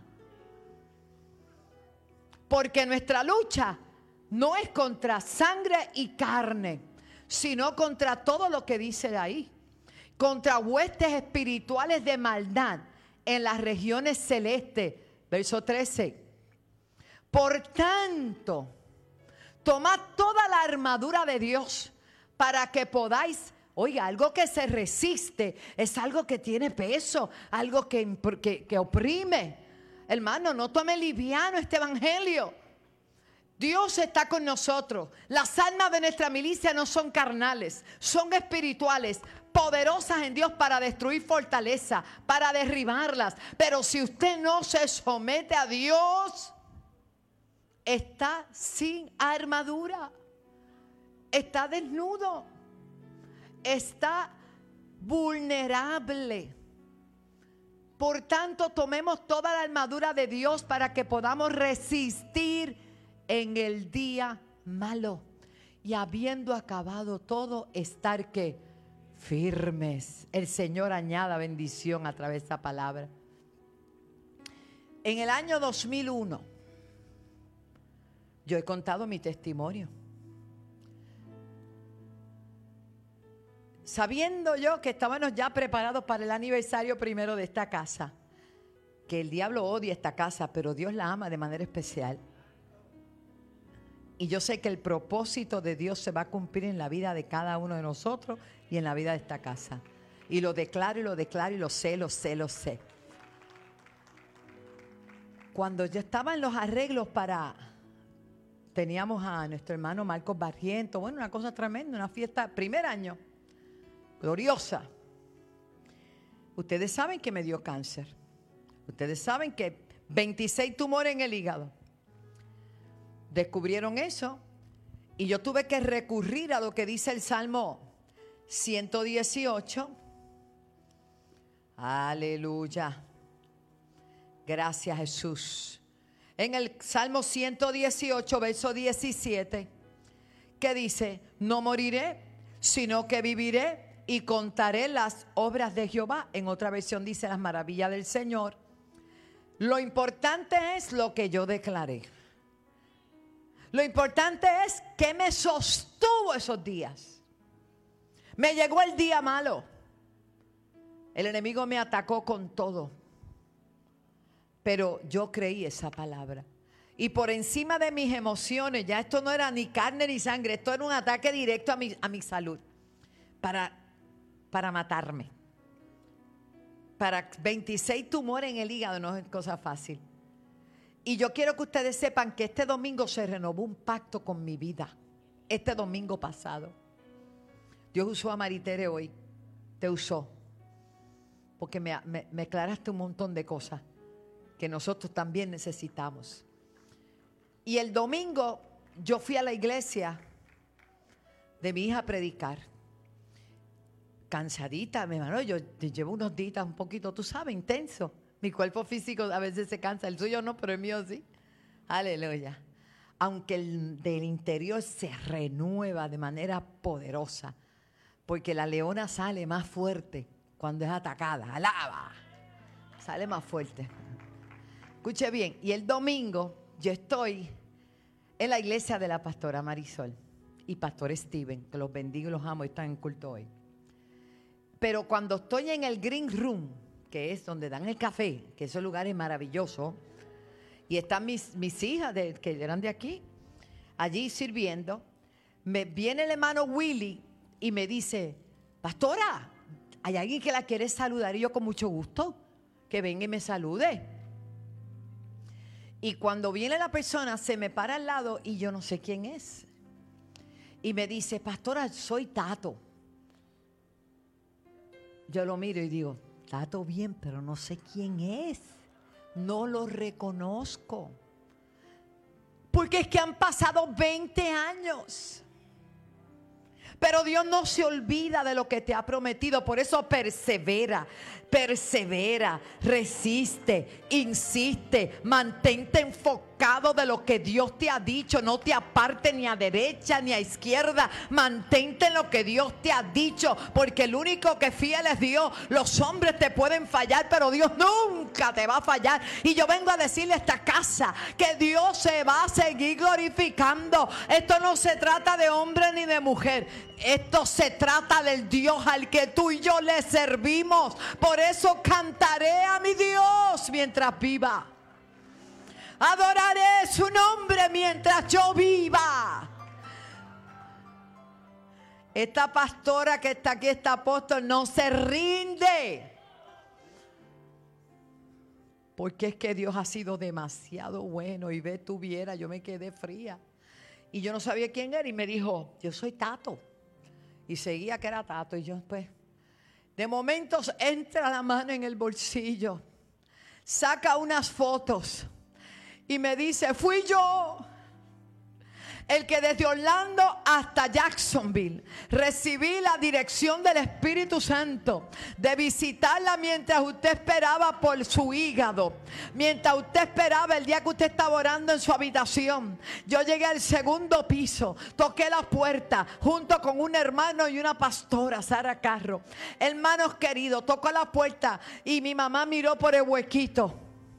Porque nuestra lucha no es contra sangre y carne, sino contra todo lo que dice ahí. Contra huestes espirituales de maldad en las regiones celestes. Verso 13. Por tanto, tomad toda la armadura de Dios para que podáis. Oiga, algo que se resiste es algo que tiene peso, algo que oprime. Hermano, no tome liviano este evangelio. Dios está con nosotros. Las armas de nuestra milicia no son carnales, son espirituales, poderosas en Dios para destruir fortaleza, para derribarlas. Pero si usted no se somete a Dios, está sin armadura, está desnudo, está vulnerable. Por tanto, tomemos toda la armadura de Dios para que podamos resistir en el día malo. Y habiendo acabado todo, estar ¿qué? Firmes. El Señor añada bendición a través de esta palabra. En el año 2001, yo he contado mi testimonio. Sabiendo yo que estábamos ya preparados para el aniversario primero de esta casa, que el diablo odia esta casa, pero Dios la ama de manera especial. Y yo sé que el propósito de Dios se va a cumplir en la vida de cada uno de nosotros y en la vida de esta casa. Y lo declaro y lo declaro y lo sé, lo sé, lo sé. Cuando yo estaba en los arreglos teníamos a nuestro hermano Marcos Barrientos, bueno, una cosa tremenda, una fiesta, primer año, gloriosa. Ustedes saben que me dio cáncer. Ustedes saben que 26 tumores en el hígado. Descubrieron eso y yo tuve que recurrir a lo que dice el Salmo 118. Aleluya. Gracias, Jesús. En el Salmo 118, verso 17, que dice: no moriré, sino que viviré y contaré las obras de Jehová. En otra versión dice las maravillas del Señor. Lo importante es lo que yo declaré. Lo importante es que me sostuvo esos días. Me llegó el día malo. El enemigo me atacó con todo. Pero yo creí esa palabra. Y por encima de mis emociones, ya esto no era ni carne ni sangre, esto era un ataque directo a mi salud. Para matarme. Para 26 tumores en el hígado, no es cosa fácil. Y yo quiero que ustedes sepan que este domingo se renovó un pacto con mi vida. Este domingo pasado. Dios usó a Maritere hoy. Te usó. Porque me aclaraste un montón de cosas que nosotros también necesitamos. Y el domingo yo fui a la iglesia de mi hija a predicar. Cansadita, mi hermano, yo llevo unos días un poquito, tú sabes, intenso. Mi cuerpo físico a veces se cansa, el suyo no, pero el mío sí. Aleluya. Aunque el del interior se renueva de manera poderosa, porque la leona sale más fuerte cuando es atacada. Alaba. Sale más fuerte. Escuche bien, y el domingo yo estoy en la iglesia de la pastora Marisol y pastor Steven, que los bendigo y los amo y están en culto hoy. Pero cuando estoy en el green room, que es donde dan el café, que ese lugar es maravilloso, y están mis hijas que eran de aquí, allí sirviendo, me viene el hermano Willy y me dice, pastora, ¿hay alguien que la quiere saludar? Y yo con mucho gusto, que venga y me salude. Y cuando viene la persona, se me para al lado y yo no sé quién es. Y me dice, pastora, soy Tato. Yo lo miro y digo, Tato bien, pero no sé quién es. No lo reconozco. Porque es que han pasado 20 años. Pero Dios no se olvida de lo que te ha prometido. Por eso persevera, resiste, insiste, mantente enfocado de lo que Dios te ha dicho. No te apartes ni a derecha ni a izquierda. Mantente en lo que Dios te ha dicho, porque el único que es fiel es Dios. Los hombres te pueden fallar, pero Dios nunca te va a fallar. Y yo vengo a decirle a esta casa que Dios se va a seguir glorificando. Esto no se trata de hombre ni de mujer. Esto se trata del Dios al que tú y yo le servimos. Por eso cantaré a mi Dios mientras viva. Adoraré su nombre mientras yo viva. Esta pastora que está aquí, esta apóstol, no se rinde. Porque es que Dios ha sido demasiado bueno. Y ve, tuviera, yo me quedé fría. Y yo no sabía quién era. Y me dijo, yo soy Tato. Y seguía que era Tato. Y yo pues, de momentos entra la mano en el bolsillo, saca unas fotos y me dice, fui yo el que desde Orlando hasta Jacksonville recibí la dirección del Espíritu Santo de visitarla mientras usted esperaba por su hígado, mientras usted esperaba el día que usted estaba orando en su habitación. Yo llegué al segundo piso, toqué la puerta junto con un hermano y una pastora, Sara Carro. Hermanos queridos, tocó la puerta y mi mamá miró por el huequito.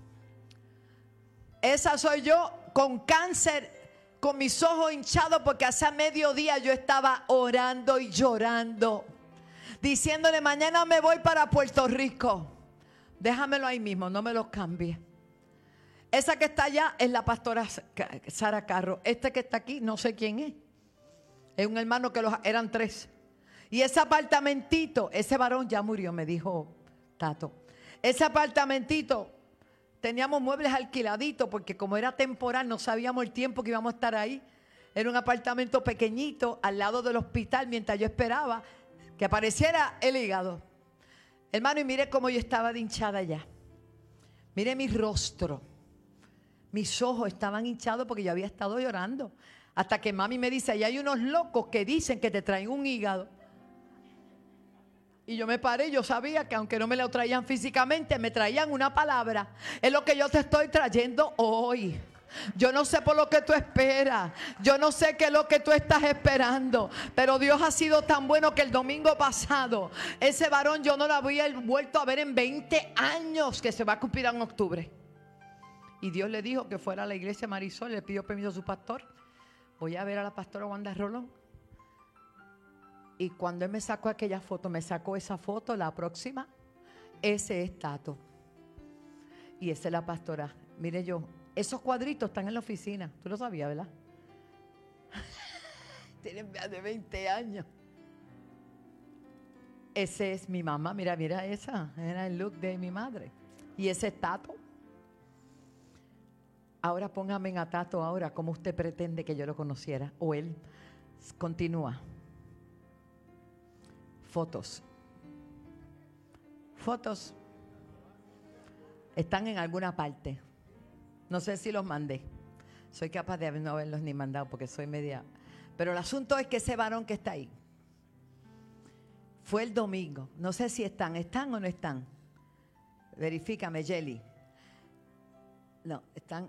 Esa soy yo con cáncer, con mis ojos hinchados, porque hace mediodía yo estaba orando y llorando, diciéndole, mañana me voy para Puerto Rico, déjamelo ahí mismo, no me lo cambie. Esa que está allá es la pastora Sara Carro. Este que está aquí no sé quién es un hermano que eran 3. Y ese apartamentito, ese varón ya murió, me dijo Tato. Ese apartamentito, teníamos muebles alquiladitos porque como era temporal no sabíamos el tiempo que íbamos a estar ahí. Era un apartamento pequeñito al lado del hospital mientras yo esperaba que apareciera el hígado. Hermano, y mire cómo yo estaba de hinchada ya. Mire mi rostro. Mis ojos estaban hinchados porque yo había estado llorando. Hasta que mami me dice, allá hay unos locos que dicen que te traen un hígado. Y yo me paré, yo sabía que aunque no me lo traían físicamente, me traían una palabra. Es lo que yo te estoy trayendo hoy. Yo no sé por lo que tú esperas. Yo no sé qué es lo que tú estás esperando. Pero Dios ha sido tan bueno que el domingo pasado, ese varón yo no lo había vuelto a ver en 20 años, que se va a cumplir en octubre. Y Dios le dijo que fuera a la iglesia Marisol. Le pidió permiso a su pastor. Voy a ver a la pastora Wanda Rolón. Y cuando él me sacó aquella foto, me sacó esa foto, la próxima, ese es Tato. Y esa es la pastora. Mire yo, esos cuadritos están en la oficina. Tú lo sabías, ¿verdad? Tienen más de 20 años. Ese es mi mamá. Mira, mira esa. Era el look de mi madre. Y ese es Tato. Ahora póngame a Tato ahora. ¿Cómo usted pretende que yo lo conociera? O él. Continúa. Fotos. Fotos. Están en alguna parte. No sé si los mandé. Soy capaz de no haberlos ni mandado porque soy media. Pero el asunto es que ese varón que está ahí fue el domingo. No sé si están. ¿Están o no están? Verifícame, Jelly. No, están.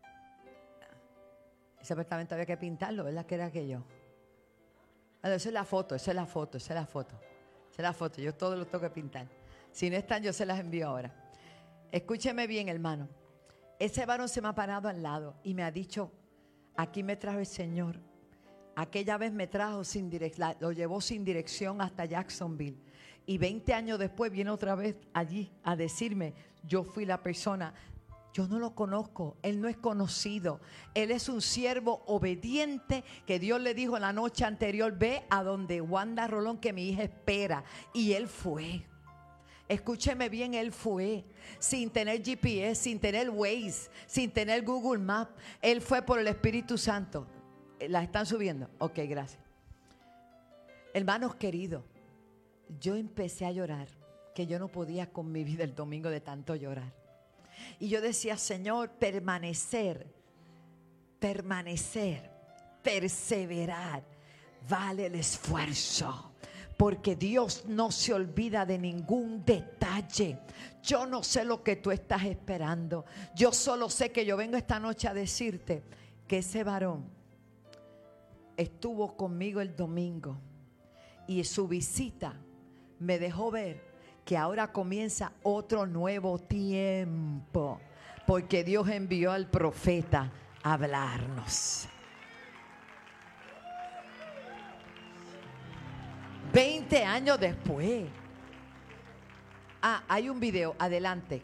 Ese apartamento había que pintarlo, ¿verdad? Que era aquello. Bueno, esa es la foto, esa es la foto, esa es la foto. Esa es la foto. Yo todo lo tengo que pintar. Si no están, yo se las envío ahora. Escúcheme bien, hermano. Ese varón se me ha parado al lado y me ha dicho, aquí me trajo el Señor. Aquella vez me trajo sin dirección, lo llevó sin dirección hasta Jacksonville. Y 20 años después viene otra vez allí a decirme, yo fui la persona. Yo no lo conozco, él no es conocido. Él es un siervo obediente que Dios le dijo la noche anterior, ve a donde Wanda Rolón que mi hija espera. Y él fue. Escúcheme bien, él fue sin tener GPS, sin tener Waze, sin tener Google Maps. Él fue por el Espíritu Santo. ¿Las están subiendo? Ok, gracias. Hermanos queridos, yo empecé a llorar, que yo no podía con mi vida el domingo de tanto llorar. Y yo decía, Señor, permanecer, perseverar, vale el esfuerzo. Porque Dios no se olvida de ningún detalle. Yo no sé lo que tú estás esperando. Yo solo sé que yo vengo esta noche a decirte que ese varón estuvo conmigo el domingo. Y su visita me dejó ver que ahora comienza otro nuevo tiempo. Porque Dios envió al profeta a hablarnos. 20 años después. Hay un video, adelante.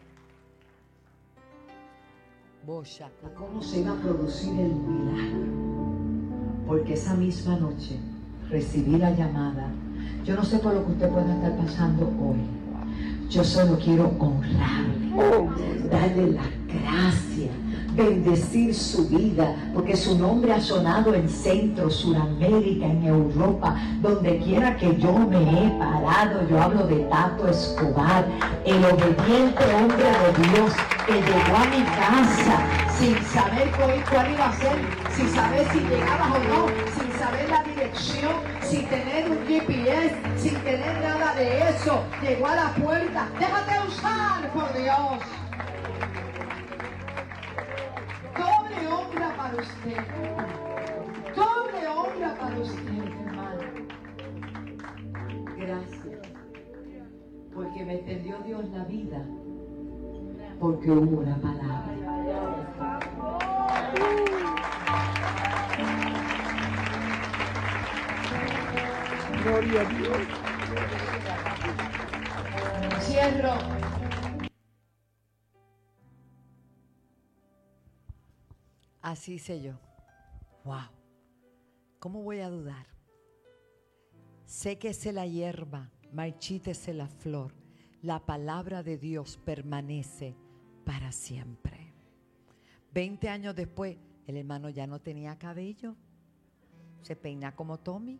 ¿Cómo se iba a producir el milagro? Porque esa misma noche recibí la llamada. Yo no sé por lo que usted pueda estar pasando hoy. Yo solo quiero honrarle, darle la gracia, bendecir su vida, porque su nombre ha sonado en Centro, Suramérica, en Europa, donde quiera que yo me he parado. Yo hablo de Tato Escobar, el obediente hombre de Dios que llegó a mi casa sin saber cuál iba a ser, sin saber si llegabas o no, sin saber la dirección, sin tener un GPS, sin tener nada de eso. Llegó a la puerta. Déjate usar por Dios. Doble honra para usted. Doble honra para usted, hermano. Gracias. Porque me tendió Dios la vida. Porque hubo una palabra. Gloria a Dios. Cierro. Así hice yo. Wow. ¿Cómo voy a dudar? Séquese la hierba, marchítese la flor. La palabra de Dios permanece para siempre. 20 años después, el hermano ya no tenía cabello. Se peina como Tommy,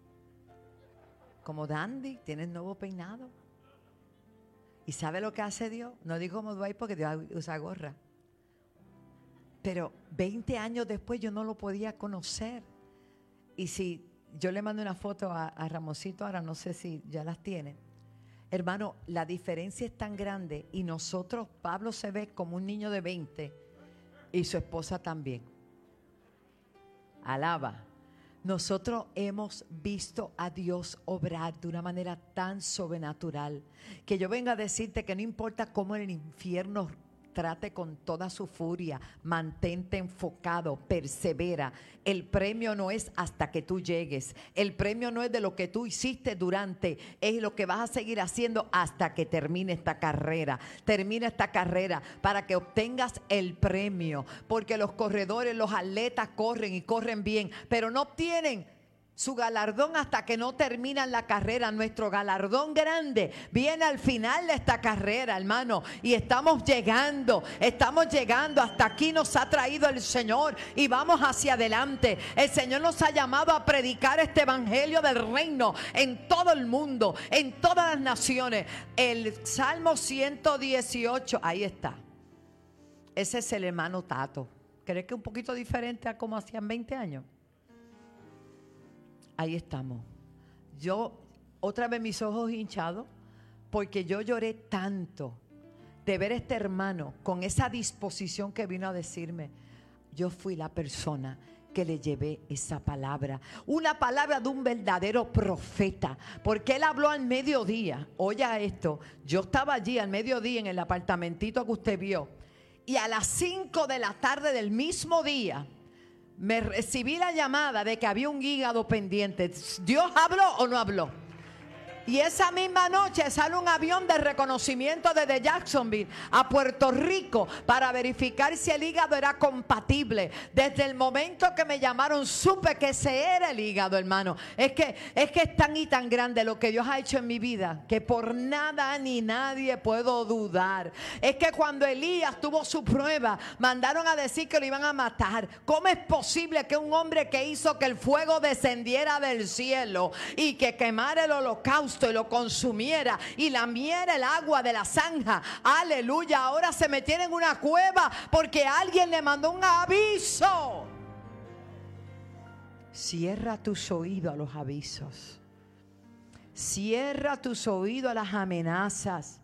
como Dandy, tiene el nuevo peinado. ¿Y sabe lo que hace Dios? No digo como Dwight porque Dios usa gorra. Pero 20 años después yo no lo podía conocer. Y si yo le mando una foto a Ramosito, ahora no sé si ya las tiene. Hermano, la diferencia es tan grande y nosotros, Pablo se ve como un niño de 20 Y su esposa también. Alaba. Nosotros hemos visto a Dios obrar de una manera tan sobrenatural que yo vengo a decirte que no importa cómo el infierno trate con toda su furia, mantente enfocado, persevera. El premio no es hasta que tú llegues. El premio no es de lo que tú hiciste durante, es lo que vas a seguir haciendo hasta que termine esta carrera. Termina esta carrera para que obtengas el premio. Porque los corredores, los atletas corren y corren bien, pero no obtienen su galardón hasta que no terminan la carrera. Nuestro galardón grande viene al final de esta carrera, hermano. Y estamos llegando. Hasta aquí nos ha traído el Señor y vamos hacia adelante. El Señor nos ha llamado a predicar este evangelio del reino en todo el mundo, en todas las naciones. El Salmo 118, ahí está. Ese es el hermano Tato. ¿Crees que es un poquito diferente a como hacían 20 años? Ahí estamos. Yo, otra vez mis ojos hinchados, porque yo lloré tanto de ver a este hermano con esa disposición que vino a decirme. Yo fui la persona que le llevé esa palabra. Una palabra de un verdadero profeta, porque él habló al mediodía. Oiga esto, yo estaba allí al mediodía en el apartamentito que usted vio, y a las 5 de la tarde del mismo día me recibí la llamada de que había un hígado pendiente. ¿Dios habló o no habló? Y esa misma noche sale un avión de reconocimiento desde Jacksonville a Puerto Rico para verificar si el hígado era compatible. Desde el momento que me llamaron supe que ese era el hígado, hermano. Es que es tan y tan grande lo que Dios ha hecho en mi vida que por nada ni nadie puedo dudar. Es que cuando Elías tuvo su prueba, mandaron a decir que lo iban a matar. ¿Cómo es posible que un hombre que hizo que el fuego descendiera del cielo y que quemara el holocausto y lo consumiera y lamiera el agua de la zanja, aleluya, ahora se metiera en una cueva porque alguien le mandó un aviso? Cierra tus oídos a los avisos. Cierra tus oídos a las amenazas.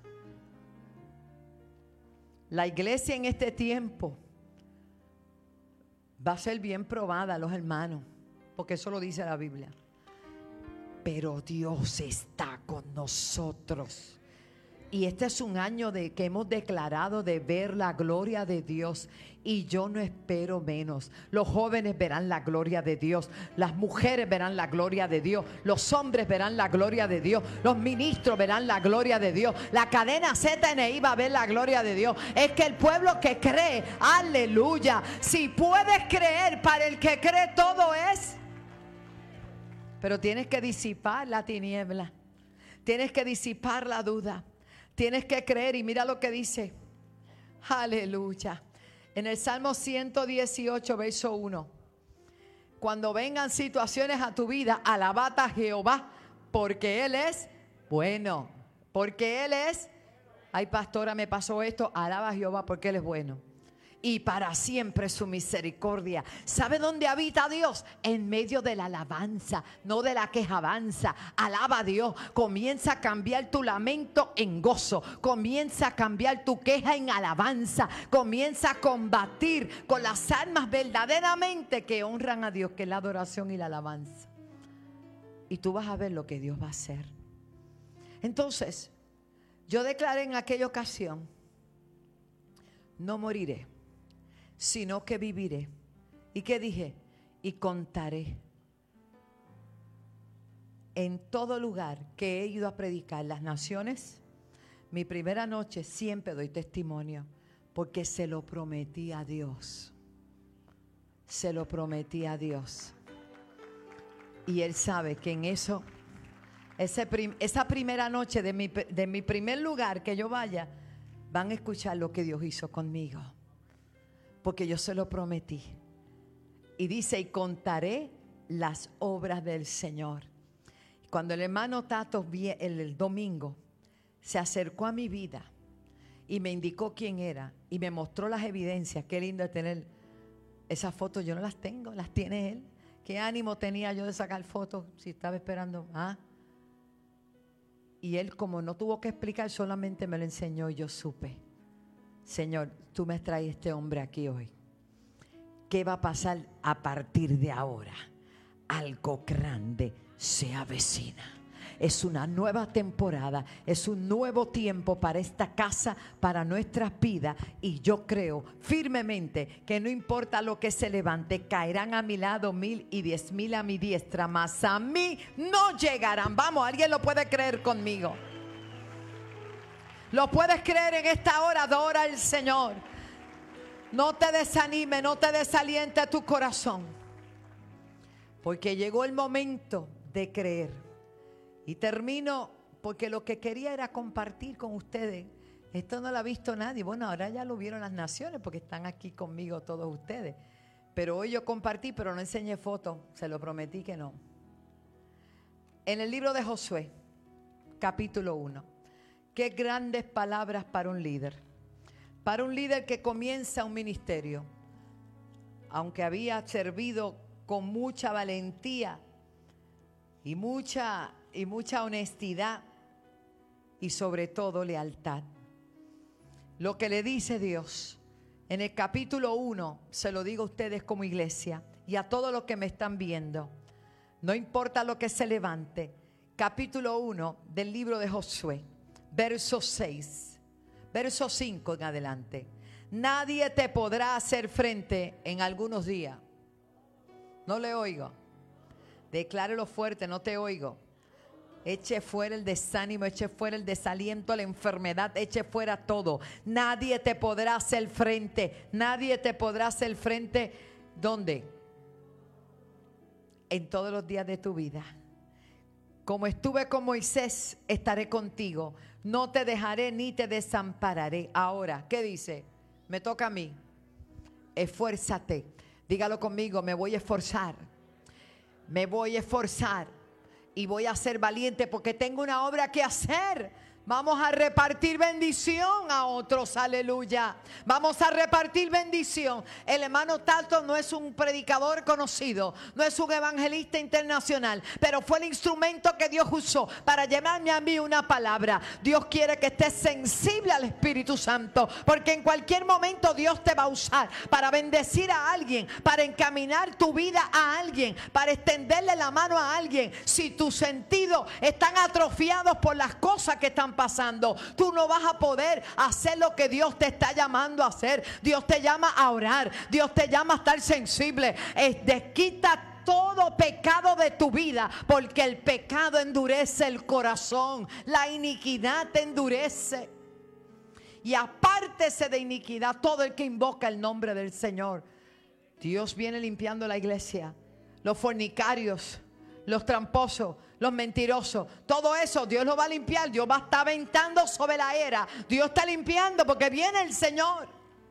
La iglesia en este tiempo va a ser bien probada, los hermanos, porque eso lo dice la Biblia. Pero Dios está con nosotros. Y este es un año de que hemos declarado de ver la gloria de Dios. Y yo no espero menos. Los jóvenes verán la gloria de Dios. Las mujeres verán la gloria de Dios. Los hombres verán la gloria de Dios. Los ministros verán la gloria de Dios. La cadena ZNI va a ver la gloria de Dios. Es que el pueblo que cree, aleluya. Si puedes creer, para el que cree todo es. Pero tienes que disipar la tiniebla. Tienes que disipar la duda. Tienes que creer. Y mira lo que dice. Aleluya. En el Salmo 118, verso 1. Cuando vengan situaciones a tu vida, alabad a Jehová, porque Él es bueno. Porque Él es. Ay, pastora, me pasó esto. Alaba a Jehová porque Él es bueno. Y para siempre su misericordia. ¿Sabe dónde habita Dios? En medio de la alabanza, no de la quejabanza. Alaba a Dios. Comienza a cambiar tu lamento en gozo. Comienza a cambiar tu queja en alabanza. Comienza a combatir con las almas verdaderamente que honran a Dios, que es la adoración y la alabanza. Y tú vas a ver lo que Dios va a hacer. Entonces, yo declaré en aquella ocasión: no moriré, sino que viviré. ¿Y qué dije? Y contaré en todo lugar que he ido a predicar, las naciones. Mi primera noche siempre doy testimonio, porque se lo prometí a Dios. Se lo prometí a Dios. Y Él sabe que en eso, esa primera noche de mi primer lugar que yo vaya, van a escuchar lo que Dios hizo conmigo, porque yo se lo prometí. Y dice: y contaré las obras del Señor. Cuando el hermano Tato el domingo se acercó a mi vida y me indicó quién era y me mostró las evidencias, qué lindo es tener esas fotos. Yo no las tengo, las tiene él. Qué ánimo tenía yo de sacar fotos si estaba esperando. Y él, como no tuvo que explicar, solamente me lo enseñó y yo supe: Señor, tú me traes este hombre aquí hoy. ¿Qué va a pasar a partir de ahora? Algo grande se avecina. Es una nueva temporada, es un nuevo tiempo para esta casa, para nuestras vidas. Y yo creo firmemente que no importa lo que se levante, caerán a mi lado 1000 y 10,000 a mi diestra, mas a mí no llegarán. Vamos, alguien lo puede creer conmigo. Lo puedes creer en esta hora. Adora al Señor. No te desanime, no te desaliente tu corazón, porque llegó el momento de creer. Y termino porque lo que quería era compartir con ustedes. Esto no lo ha visto nadie. Bueno, ahora ya lo vieron las naciones porque están aquí conmigo todos ustedes. Pero hoy yo compartí, pero no enseñé fotos. Se lo prometí que no. En el libro de Josué, capítulo 1. Qué grandes palabras para un líder. Para un líder que comienza un ministerio. Aunque había servido con mucha valentía y mucha honestidad y sobre todo lealtad. Lo que le dice Dios en el capítulo 1, se lo digo a ustedes como iglesia y a todos los que me están viendo, no importa lo que se levante. Capítulo 1 del libro de Josué, verso 6, verso 5 en adelante. Nadie te podrá hacer frente en algunos días. No le oigo. Declárelo fuerte, no te oigo. Eche fuera el desánimo, eche fuera el desaliento, la enfermedad, eche fuera todo. Nadie te podrá hacer frente. Nadie te podrá hacer frente. ¿Dónde? En todos los días de tu vida. Como estuve con Moisés, estaré contigo. No te dejaré ni te desampararé. Ahora, ¿qué dice? Me toca a mí. Esfuérzate. Dígalo conmigo, me voy a esforzar. Me voy a esforzar. Y voy a ser valiente porque tengo una obra que hacer. Vamos a repartir bendición a otros, aleluya. Vamos a repartir bendición. El hermano Talton no es un predicador conocido, no es un evangelista internacional, pero fue el instrumento que Dios usó para llevarme a mí una palabra. Dios quiere que estés sensible al Espíritu Santo, porque en cualquier momento Dios te va a usar para bendecir a alguien, para encaminar tu vida a alguien, para extenderle la mano a alguien. Si tus sentidos están atrofiados por las cosas que están pasando, tú no vas a poder hacer lo que Dios te está llamando a hacer. Dios te llama a orar, Dios te llama a estar sensible. Desquita todo pecado de tu vida, porque el pecado endurece el corazón, la iniquidad te endurece. Y apártese de iniquidad todo el que invoca el nombre del Señor. Dios viene limpiando la iglesia, los fornicarios, los tramposos, los mentirosos, todo eso Dios lo va a limpiar. Dios va a estar aventando sobre la era. Dios está limpiando porque viene el Señor.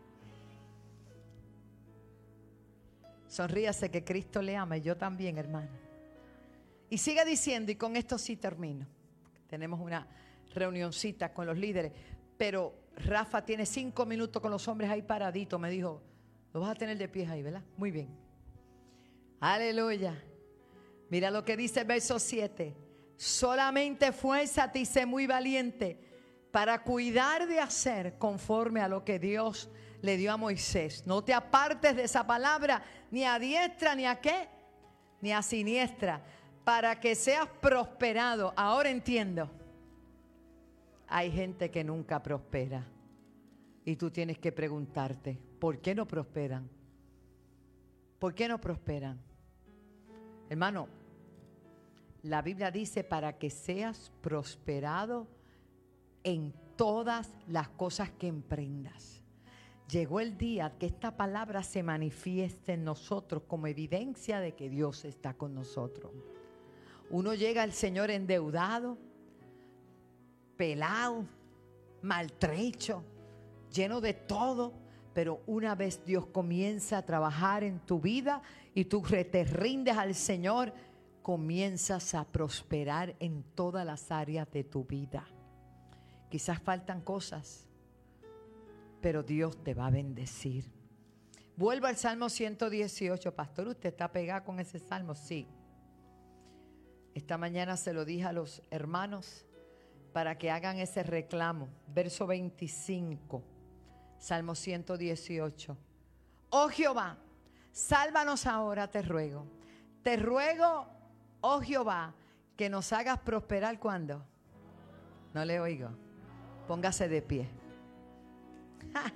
Sonríase que Cristo le ama y yo también, hermano. Y sigue diciendo, y con esto sí termino. Tenemos una reunioncita con los líderes, pero Rafa tiene 5 minutos con los hombres ahí paraditos. Me dijo, lo vas a tener de pies ahí, ¿verdad? Muy bien. Aleluya. Mira lo que dice el verso 7. Solamente esfuérzate y sé muy valiente para cuidar de hacer conforme a lo que Dios le dio a Moisés. No te apartes de esa palabra, ni a diestra, ni a qué, ni a siniestra, para que seas prosperado. Ahora entiendo. Hay gente que nunca prospera. Y tú tienes que preguntarte, ¿por qué no prosperan? ¿Por qué no prosperan? Hermano, la Biblia dice para que seas prosperado en todas las cosas que emprendas. Llegó el día que esta palabra se manifieste en nosotros como evidencia de que Dios está con nosotros. Uno llega al Señor endeudado, pelado, maltrecho, lleno de todo. Pero una vez Dios comienza a trabajar en tu vida y tú te rindes al Señor, comienzas a prosperar en todas las áreas de tu vida. Quizás faltan cosas, pero Dios te va a bendecir. Vuelvo al Salmo 118. Pastor, ¿usted está pegado con ese salmo? Sí. Esta mañana se lo dije a los hermanos para que hagan ese reclamo. Verso 25. Salmo 118. Oh Jehová, Sálvanos ahora, te ruego. Te ruego, oh Jehová, que nos hagas prosperar. ¿Cuándo? No le oigo. Póngase de pie. ¡Ja!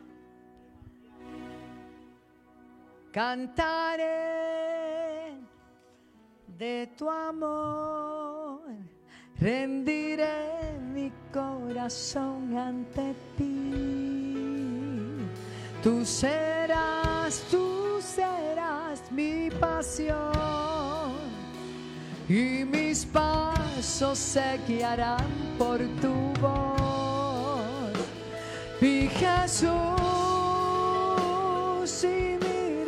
Cantaré de tu amor, rendiré mi corazón ante ti. Tú serás mi pasión y mis pasos se guiarán por tu voz, mi Jesús y mi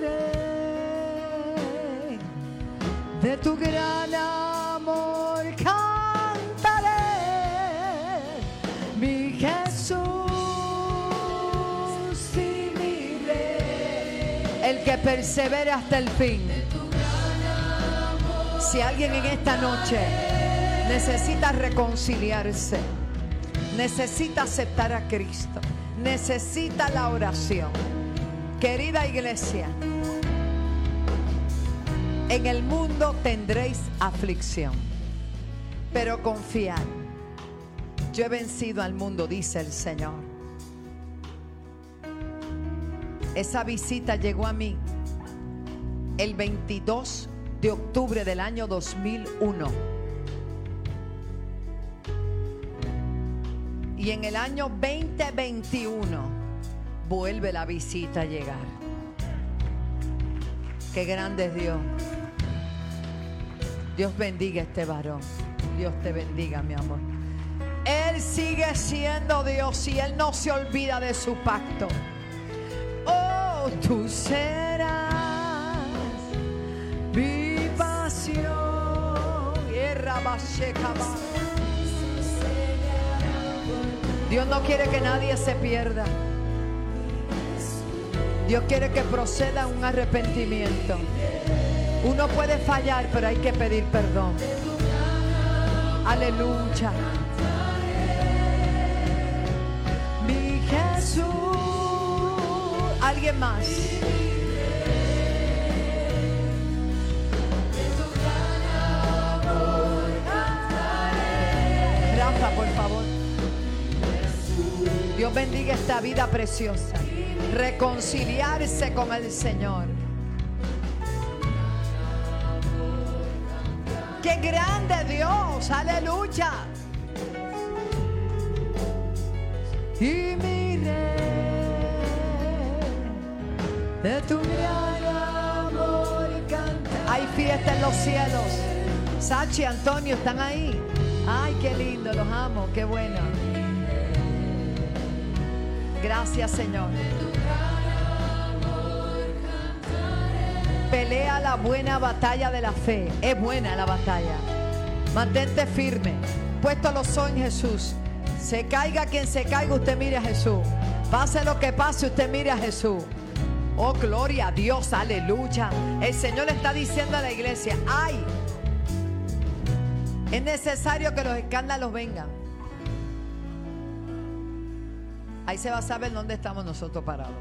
Rey. De tu gran amor cantaré, mi Jesús y mi Rey. El que persevere hasta el fin. Si alguien en esta noche necesita reconciliarse, necesita aceptar a Cristo, necesita la oración, querida iglesia, en el mundo tendréis aflicción, pero confiad, yo he vencido al mundo, dice el Señor. Esa visita llegó a mí el 22 de octubre del año 2001. Y en el año 2021 vuelve la visita a llegar. Qué grande es Dios. Dios bendiga a este varón. Dios te bendiga, mi amor. Él sigue siendo Dios y Él no se olvida de su pacto. Oh, tú serás mi pasión. Dios no quiere que nadie se pierda. Dios quiere que proceda un arrepentimiento. Uno puede fallar, pero hay que pedir perdón. Aleluya. Mi Jesús. ¿Alguien más? Rafa, por favor. Dios bendiga esta vida preciosa. Reconciliarse con el Señor. ¡Qué grande Dios! ¡Aleluya! Y mi Rey, de tu gran amor canta. Hay fiesta en los cielos. Sachi, Antonio, ¿están ahí? Ay, qué lindo, los amo, qué bueno. Gracias, Señor. Pelea la buena batalla de la fe. Es buena la batalla. Mantente firme. Puesto los ojos en Jesús. Se caiga quien se caiga, usted mire a Jesús. Pase lo que pase, usted mire a Jesús. Oh, gloria a Dios, aleluya. El Señor le está diciendo a la iglesia: ay, es necesario que los escándalos vengan. Ahí se va a saber dónde estamos nosotros parados.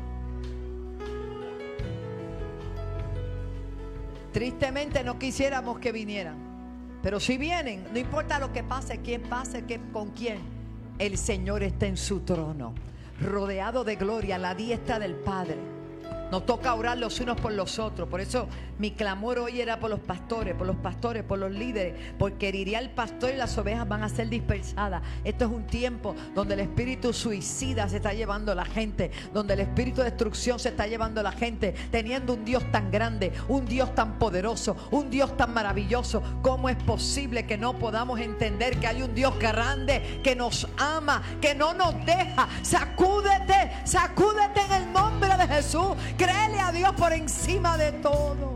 Tristemente no quisiéramos que vinieran, pero si vienen, no importa lo que pase, quién pase, con quién, el Señor está en su trono, rodeado de gloria, a la diestra del Padre. Nos toca orar los unos por los otros. Por eso mi clamor hoy era por los pastores, por los líderes, porque heriría el pastor y las ovejas van a ser dispersadas. Esto es un tiempo donde el espíritu suicida se está llevando a la gente, donde el espíritu de destrucción se está llevando a la gente, teniendo un Dios tan grande, un Dios tan poderoso, un Dios tan maravilloso. ¿Cómo es posible que no podamos entender que hay un Dios grande que nos ama, que no nos deja? Sacúdete, sacúdete en el nombre de Jesús. Créele a Dios por encima de todo.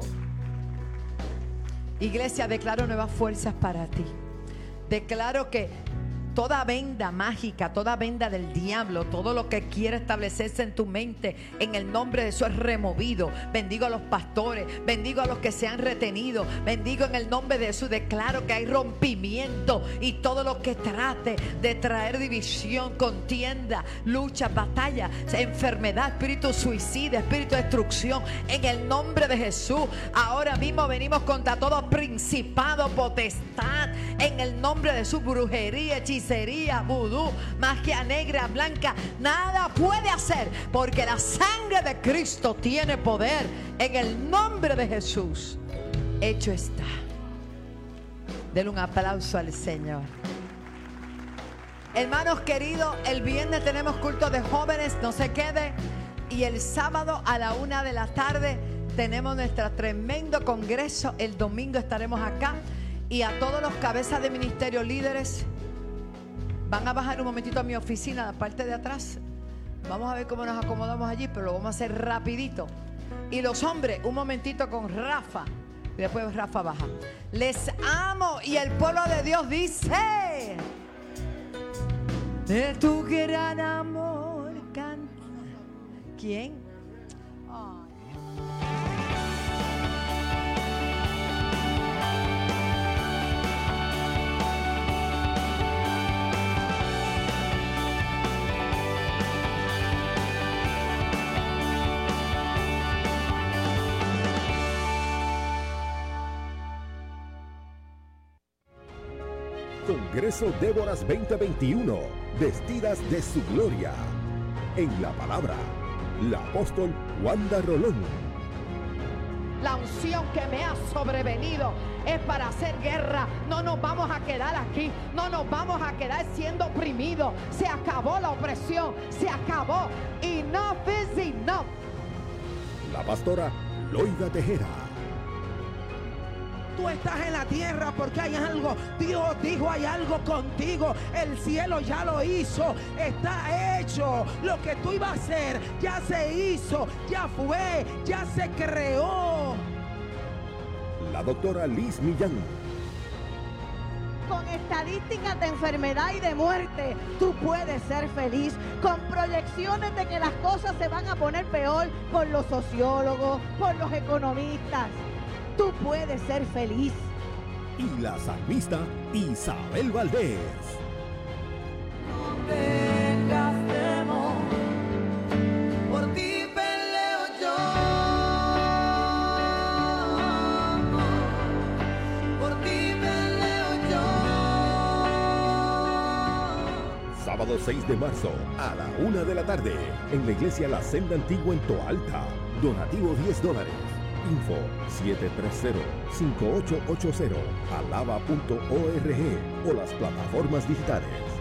Iglesia, declaro nuevas fuerzas para ti. Declaro que toda venda mágica, toda venda del diablo, todo lo que quiere establecerse en tu mente, en el nombre de Jesús es removido. Bendigo a los pastores, bendigo a los que se han retenido, bendigo en el nombre de Jesús. Declaro que hay rompimiento y todo lo que trate de traer división, contienda, lucha, batalla, enfermedad, espíritu suicida, espíritu de destrucción, en el nombre de Jesús. Ahora mismo venimos contra todo principado, potestad, en el nombre de su brujería, hechicería, vudú, magia negra, blanca. Nada puede hacer, porque la sangre de Cristo tiene poder. En el nombre de Jesús, hecho está. Denle un aplauso al Señor. Hermanos queridos, el viernes tenemos culto de jóvenes, no se quede. Y el sábado a la 1 de la tarde tenemos nuestro tremendo congreso. El domingo estaremos acá. Y a todos los cabezas de ministerio, líderes, van a bajar un momentito a mi oficina, la parte de atrás. Vamos a ver cómo nos acomodamos allí, pero lo vamos a hacer rapidito. Y los hombres, un momentito con Rafa. Y después Rafa baja. Les amo. Y el pueblo de Dios dice: de tu gran amor canta. ¿Quién? Congreso Déboras 2021, vestidas de su gloria. En la palabra, la apóstol Wanda Rolón. La unción que me ha sobrevenido es para hacer guerra. No nos vamos a quedar aquí. No nos vamos a quedar siendo oprimidos. Se acabó la opresión. Se acabó. Enough is enough. La pastora Loida Tejera. Tú estás en la tierra porque hay algo. Dios dijo, hay algo contigo. El cielo ya lo hizo. Está hecho. Lo que tú ibas a hacer ya se hizo. Ya fue. Ya se creó. La doctora Liz Millán. Con estadísticas de enfermedad y de muerte, tú puedes ser feliz. Con proyecciones de que las cosas se van a poner peor por los sociólogos, por los economistas. Tú puedes ser feliz. Y la salmista Isabel Valdés. No tengas temor, por ti peleo yo, por ti peleo yo. Sábado 6 de marzo a la 1 de la tarde en la iglesia La Senda Antigua en Toalta. Donativo $10. Info 730-5880, alaba.org o las plataformas digitales.